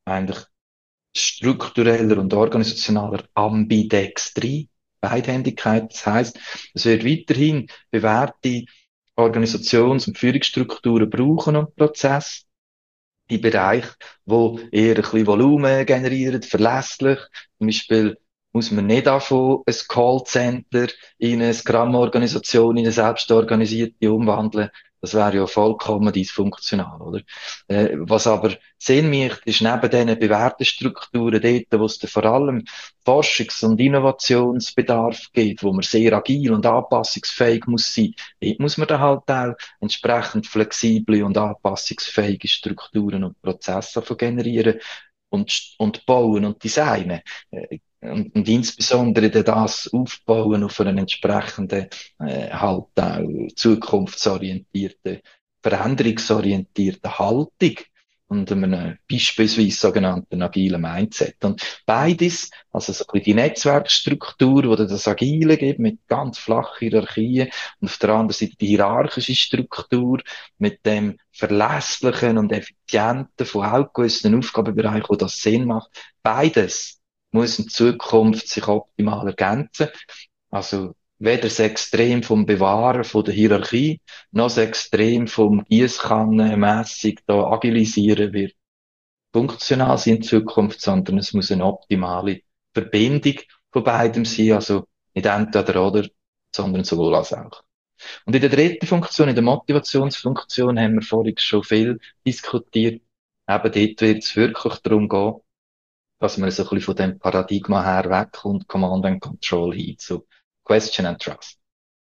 eigentlich struktureller und organisationaler Ambidextrie, Beidhändigkeit. Das heißt, es wird weiterhin bewährte Organisations- und Führungsstrukturen brauchen und Prozesse in Bereichen, wo eher ein bisschen Volumen generieren, verlässlich. Zum Beispiel muss man nicht davon ein Callcenter in eine Scrum-Organisation, in eine selbstorganisierte umwandeln. Das wäre ja vollkommen dysfunktional, oder? Äh, was aber Sinn macht, ist neben diesen bewährten Strukturen dort, wo es dann vor allem Forschungs- und Innovationsbedarf gibt, wo man sehr agil und anpassungsfähig muss sein, dort muss man dann halt auch entsprechend flexible und anpassungsfähige Strukturen und Prozesse von generieren und, und bauen und designen. Äh, Und, und insbesondere dann das Aufbauen auf einer entsprechenden, äh, halt auch zukunftsorientierten, veränderungsorientierten Haltung und einem beispielsweise sogenannten agilen Mindset. Und beides, also so ein bisschen die Netzwerkstruktur, wo das Agile gibt, mit ganz flachen Hierarchien, und auf der anderen Seite die hierarchische Struktur mit dem verlässlichen und effizienten von auch gewissen Aufgabenbereichen, wo das Sinn macht. Beides muss in Zukunft sich optimal ergänzen. Also weder das Extrem vom Bewahren von der Hierarchie, noch das Extrem vom Giesskannenmässig da agilisieren wird funktional sein in Zukunft, sondern es muss eine optimale Verbindung von beidem sein, also nicht entweder oder, sondern sowohl als auch. Und in der dritten Funktion, in der Motivationsfunktion, haben wir vorhin schon viel diskutiert. Eben dort wird es wirklich darum gehen, dass man so ein bisschen von dem Paradigma her wegkommt, Command and Control hin zu Question and Trust.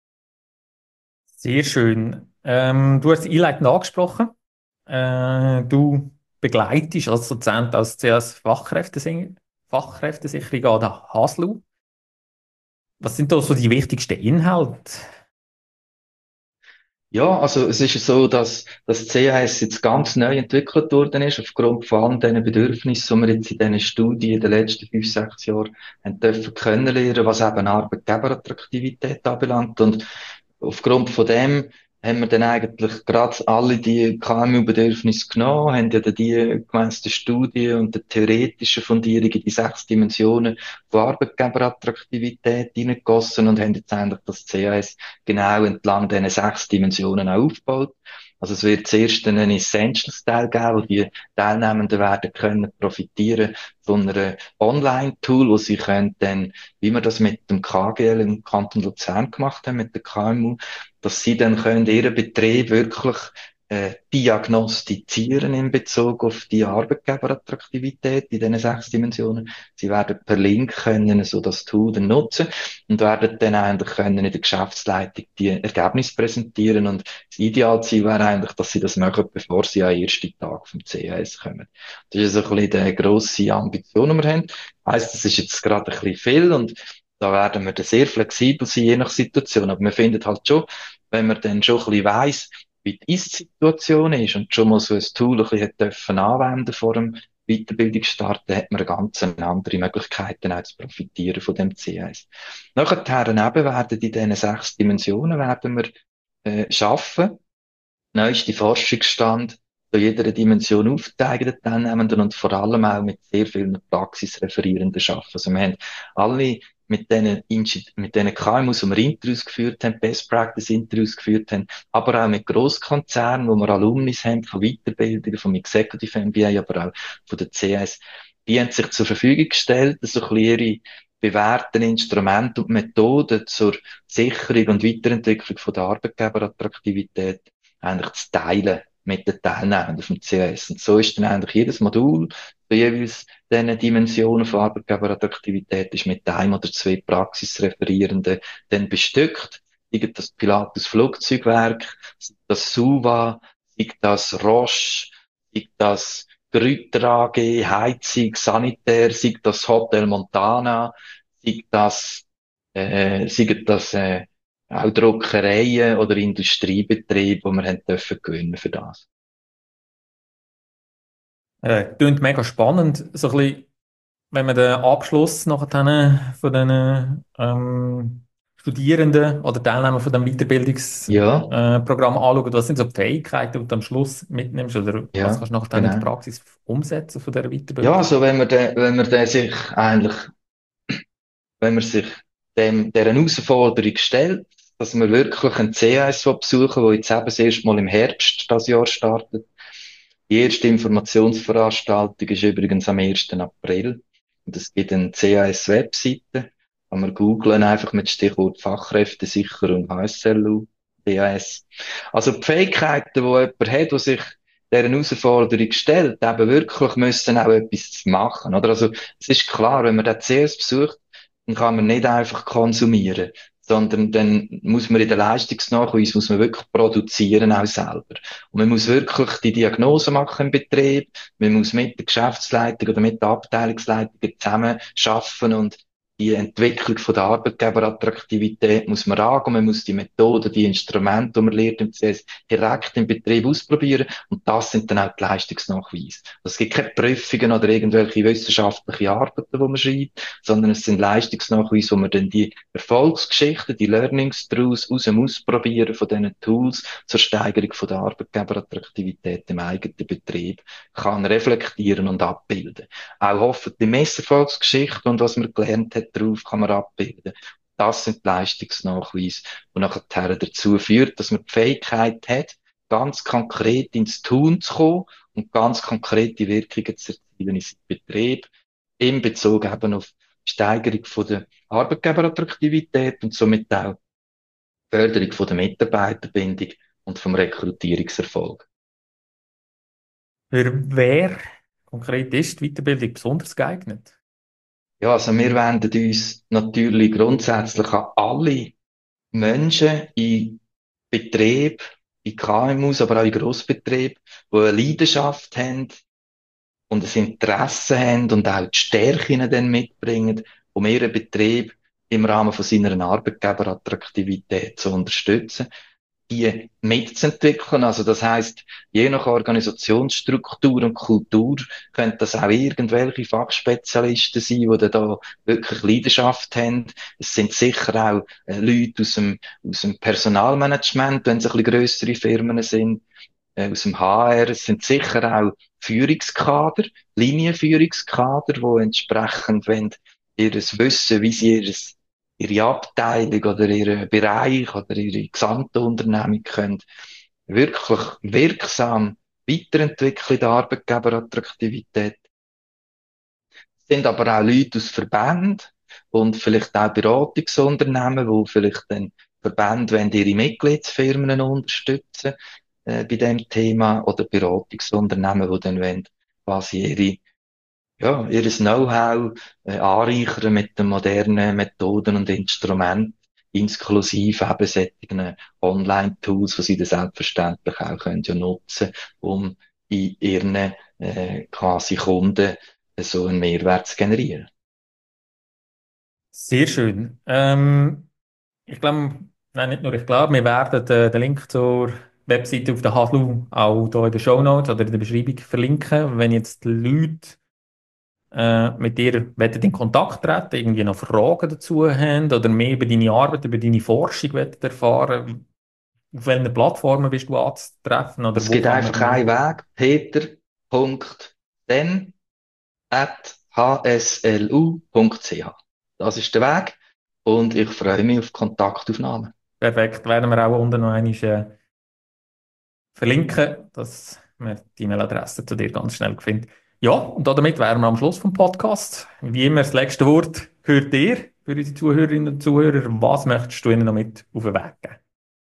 Sehr schön. Ähm, du hast einleitend angesprochen. Äh, du begleitest als Dozent als C S Fachkräftesicherung Fachkräftesicherung an der HASLU. Was sind da so die wichtigsten Inhalte? Ja, also es ist ja so, dass das C A S jetzt ganz neu entwickelt worden ist, aufgrund von all diesen Bedürfnissen, die wir jetzt in diesen Studien in den letzten fünf, sechs Jahren haben dürfen kennenlernen, was eben Arbeitgeberattraktivität anbelangt. Und aufgrund von dem haben wir dann eigentlich gerade alle die K M U-Bedürfnisse genommen, haben ja dann die gemäss der Studie und der theoretischen Fundierung in die sechs Dimensionen von Arbeitgeberattraktivität hineingegossen und haben jetzt eigentlich das C A S genau entlang diesen sechs Dimensionen auch aufgebaut. Also es wird zuerst einen Essentials-Teil geben, wo die Teilnehmenden werden können profitieren von einer Online-Tool, wo sie können dann, wie wir das mit dem K G L im Kanton Luzern gemacht haben, mit der K M U, dass sie dann können ihren Betrieb wirklich äh, diagnostizieren in Bezug auf die Arbeitgeberattraktivität in diesen sechs Dimensionen. Sie werden per Link können so das Tool dann nutzen und werden dann eigentlich können in der Geschäftsleitung die Ergebnisse präsentieren. Und das Idealziel wäre eigentlich, dass sie das machen, bevor sie an den ersten Tag vom C A S kommen. Das ist so ein bisschen die grosse Ambition, die wir haben. Heisst, das ist jetzt gerade ein bisschen viel und da werden wir dann sehr flexibel sein, je nach Situation. Aber wir finden halt schon, wenn man dann schon ein bisschen weiss, wie die Ist-Situation ist und schon mal so ein Tool ein bisschen hat dürfen anwenden vor dem Weiterbildungsstart, dann hat man ganz andere Möglichkeiten auch zu profitieren von dem C S. Nachher eben werden in diesen sechs Dimensionen werden wir äh, schaffen, neueste Forschungsstand zu jeder Dimension aufzeigen, den Teilnehmenden und vor allem auch mit sehr vielen Praxisreferierenden schaffen. Also wir haben alle mit diesen, mit diesen K M Us, die wir Interviews geführt haben, Best Practice Interviews geführt haben, aber auch mit Grosskonzernen, wo wir Alumnis haben von Weiterbildungen, vom Executive M B A, aber auch von der C S. Die haben sich zur Verfügung gestellt, so ein bisschen ihre bewährten Instrumente und Methoden zur Sicherung und Weiterentwicklung von der Arbeitgeberattraktivität eigentlich zu teilen mit den Teilnehmern auf dem C S. Und so ist dann eigentlich jedes Modul für jeweils diesen Dimensionen von Arbeitgeberattraktivität ist mit einem oder zwei Praxisreferierenden dann bestückt. Sei das Pilatus Flugzeugwerk, sei das Suva, sei das Roche, sei das Grütter A G, Heizung, Sanitär, sei das Hotel Montana, sei das, äh, sei das, äh, auch Druckereien oder Industriebetriebe, die wir haben dürfen gewinnen für das. Äh, klingt mega spannend. So ein bisschen, wenn man den Abschluss nachher von diesen ähm, Studierenden oder Teilnehmer von dem Ja, Weiterbildungsprogramm anschauen, was sind so die Fähigkeiten, die du am Schluss mitnimmst oder was ja, kannst du nachher dann in der genau. Praxis umsetzen von dieser Ja, Weiterbildung? also wenn man den, wenn man den sich eigentlich, wenn man sich dem, deren Herausforderung stellt, dass man wirklich ein C A S besuchen will, der jetzt eben das erste Mal im Herbst das Jahr startet. Die erste Informationsveranstaltung ist übrigens am ersten April. Und es gibt eine C A S-Webseite. Kann man googlen, einfach mit Stichwort Fachkräftesicherung H S L U, C A S. Also die Fähigkeiten, die jemand hat, der sich dieser Herausforderung stellt, eben wirklich müssen auch etwas machen, oder? Also, es ist klar, wenn man den C A S besucht, dann kann man nicht einfach konsumieren, sondern dann muss man in der Leistungsnachweis, muss man wirklich produzieren auch selber. Und man muss wirklich die Diagnose machen im Betrieb. Man muss mit der Geschäftsleitung oder mit der Abteilungsleitung zusammen schaffen und die Entwicklung von der Arbeitgeberattraktivität muss man angehen. Man muss die Methoden, die Instrumente, die man lernt im C S, direkt im Betrieb ausprobieren. Und das sind dann auch die Leistungsnachweise. Es gibt keine Prüfungen oder irgendwelche wissenschaftliche Arbeiten, die man schreibt, sondern es sind Leistungsnachweise, wo man dann die Erfolgsgeschichten, die Learnings daraus aus dem Ausprobieren von diesen Tools zur Steigerung von der Arbeitgeberattraktivität im eigenen Betrieb kann reflektieren und abbilden. Auch hoffentlich die Messerfolgsgeschichte und was man gelernt hat, darauf kann man abbilden. Das sind die Leistungsnachweise, die nachher dazu führt, dass man die Fähigkeit hat, ganz konkret ins Tun zu kommen und ganz konkrete Wirkungen zu erzielen in seinem Betrieb, in Bezug eben auf die Steigerung von der Arbeitgeberattraktivität und somit auch Förderung von der Mitarbeiterbindung und vom Rekrutierungserfolg. Für wer konkret ist die Weiterbildung besonders geeignet? Ja, also wir wenden uns natürlich grundsätzlich an alle Menschen in Betrieb, in K M Us, aber auch in Grossbetrieben, die eine Leidenschaft haben und ein Interesse haben und auch die Stärken dann mitbringen, um ihren Betrieb im Rahmen von seiner Arbeitgeberattraktivität zu unterstützen, die mitzuentwickeln. Also das heißt, je nach Organisationsstruktur und Kultur können das auch irgendwelche Fachspezialisten sein, die dann da wirklich Leidenschaft haben. Es sind sicher auch äh, Leute aus dem, aus dem Personalmanagement, wenn es ein bisschen grössere Firmen sind, äh, aus dem H R. Es sind sicher auch Führungskader, Linienführungskader, die entsprechend, wenn ihres Wissen, wie sie ihres ihre Abteilung oder ihren Bereich oder ihre gesamte Unternehmung können wirklich wirksam weiterentwickeln in der Arbeitgeberattraktivität. Es sind aber auch Leute aus Verbänden und vielleicht auch Beratungsunternehmen, wo vielleicht dann Verbände wollen ihre Mitgliedsfirmen unterstützen äh, bei dem Thema oder Beratungsunternehmen, die dann wollen quasi ihre ja, ihr Know-how äh, anreichern mit den modernen Methoden und Instrumenten, inklusive eben solchen Online-Tools, die sie dann selbstverständlich auch können ja nutzen, um in ihren äh, quasi Kunden äh, so einen Mehrwert zu generieren. Sehr schön. Ähm, ich glaube, nein, nicht nur ich glaube, wir werden äh, den Link zur Webseite auf der H S L U auch hier in den Show Notes oder in der Beschreibung verlinken. Wenn jetzt die Leute äh, mit dir wollen in Kontakt treten, irgendwie noch Fragen dazu haben oder mehr über deine Arbeit, über deine Forschung wollen erfahren, auf welchen Plattformen bist du anzutreffen oder Es wo gibt kann man einfach mehr? einen Weg, peter punkt den at h s l u punkt c h. Das ist der Weg und ich freue mich auf Kontaktaufnahmen. Perfekt, werden wir auch unten noch einmal äh, verlinken, dass man die E-Mail-Adresse zu dir ganz schnell findet. Ja, und damit wären wir am Schluss vom Podcast. Wie immer, das letzte Wort gehört dir, für unsere Zuhörerinnen und Zuhörer. Was möchtest du ihnen noch mit auf den Weg geben?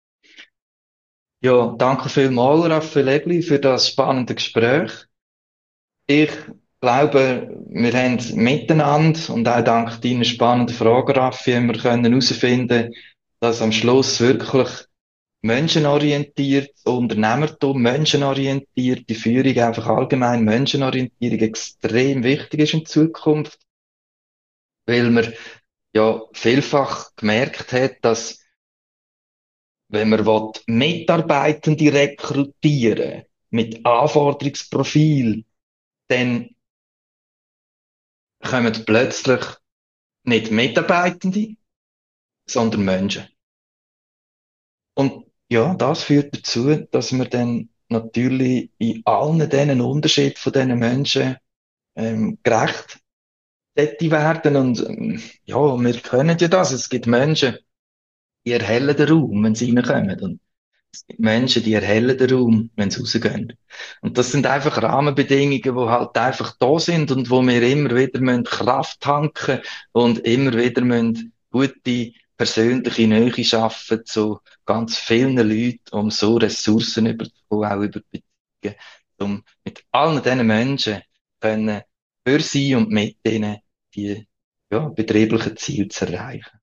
Ja, danke vielmals, Raphael Egli, für das spannende Gespräch. Ich glaube, wir haben miteinander und auch dank deiner spannenden Fragen, Raffi, haben wir können herausfinden, dass am Schluss wirklich menschenorientiert Unternehmertum, menschenorientierte Führung, einfach allgemein Menschenorientierung extrem wichtig ist in Zukunft, weil man ja vielfach gemerkt hat, dass wenn man will, Mitarbeitende rekrutieren mit Anforderungsprofil, dann kommen plötzlich nicht Mitarbeitende, sondern Menschen. Und ja, das führt dazu, dass wir dann natürlich in allen diesen Unterschieden von diesen Menschen ähm, gerecht sollte werden. Und ähm, ja, wir können ja das. Es gibt Menschen, die erhellen den Raum, wenn sie reinkommen. Und es gibt Menschen, die erhellen den Raum, wenn sie rausgehen. Und das sind einfach Rahmenbedingungen, die halt einfach da sind und wo wir immer wieder müssen Kraft tanken und immer wieder müssen gute persönliche Nähe schaffen zu ganz vielen Leuten, um so Ressourcen überzubekommen, auch über Beziehungen, um mit allen diesen Menschen können für sie und mit denen die ja, betrieblichen Ziele zu erreichen.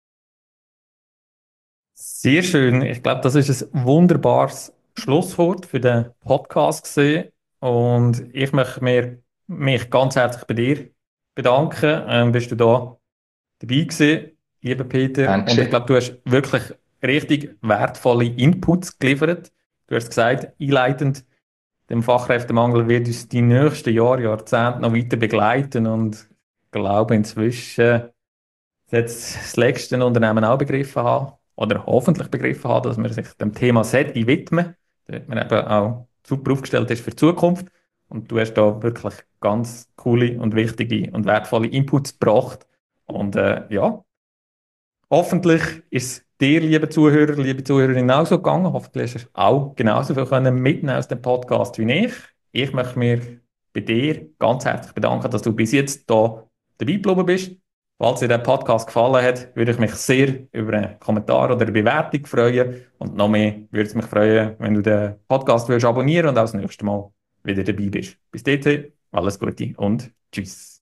Sehr schön. Ich glaube, das ist ein wunderbares Schlusswort für den Podcast gesehen. Und ich möchte mir, mich ganz herzlich bei dir bedanken. Ähm, bist du da dabei gewesen, lieber Peter? Und ich Dankeschön. glaube, du hast wirklich richtig wertvolle Inputs geliefert. Du hast gesagt, einleitend, dem Fachkräftemangel wird uns die nächsten Jahre, Jahrzehnte noch weiter begleiten. Und ich glaube, inzwischen jetzt das letzte Unternehmen auch begriffen haben oder hoffentlich begriffen haben, dass man sich dem Thema SETI widmen, damit man eben auch super aufgestellt ist für die Zukunft. Und du hast da wirklich ganz coole und wichtige und wertvolle Inputs gebracht. Und äh, ja, hoffentlich ist es dir, liebe Zuhörer, liebe Zuhörerinnen, auch so gegangen. Hoffentlich hast du auch genauso viel können mitnehmen aus dem Podcast wie ich. Ich möchte mir bei dir ganz herzlich bedanken, dass du bis jetzt da dabei geblieben bist. Falls dir der Podcast gefallen hat, würde ich mich sehr über einen Kommentar oder eine Bewertung freuen. Und noch mehr würde es mich freuen, wenn du den Podcast würdest abonnieren und auch das nächste Mal wieder dabei bist. Bis dahin, alles Gute und tschüss.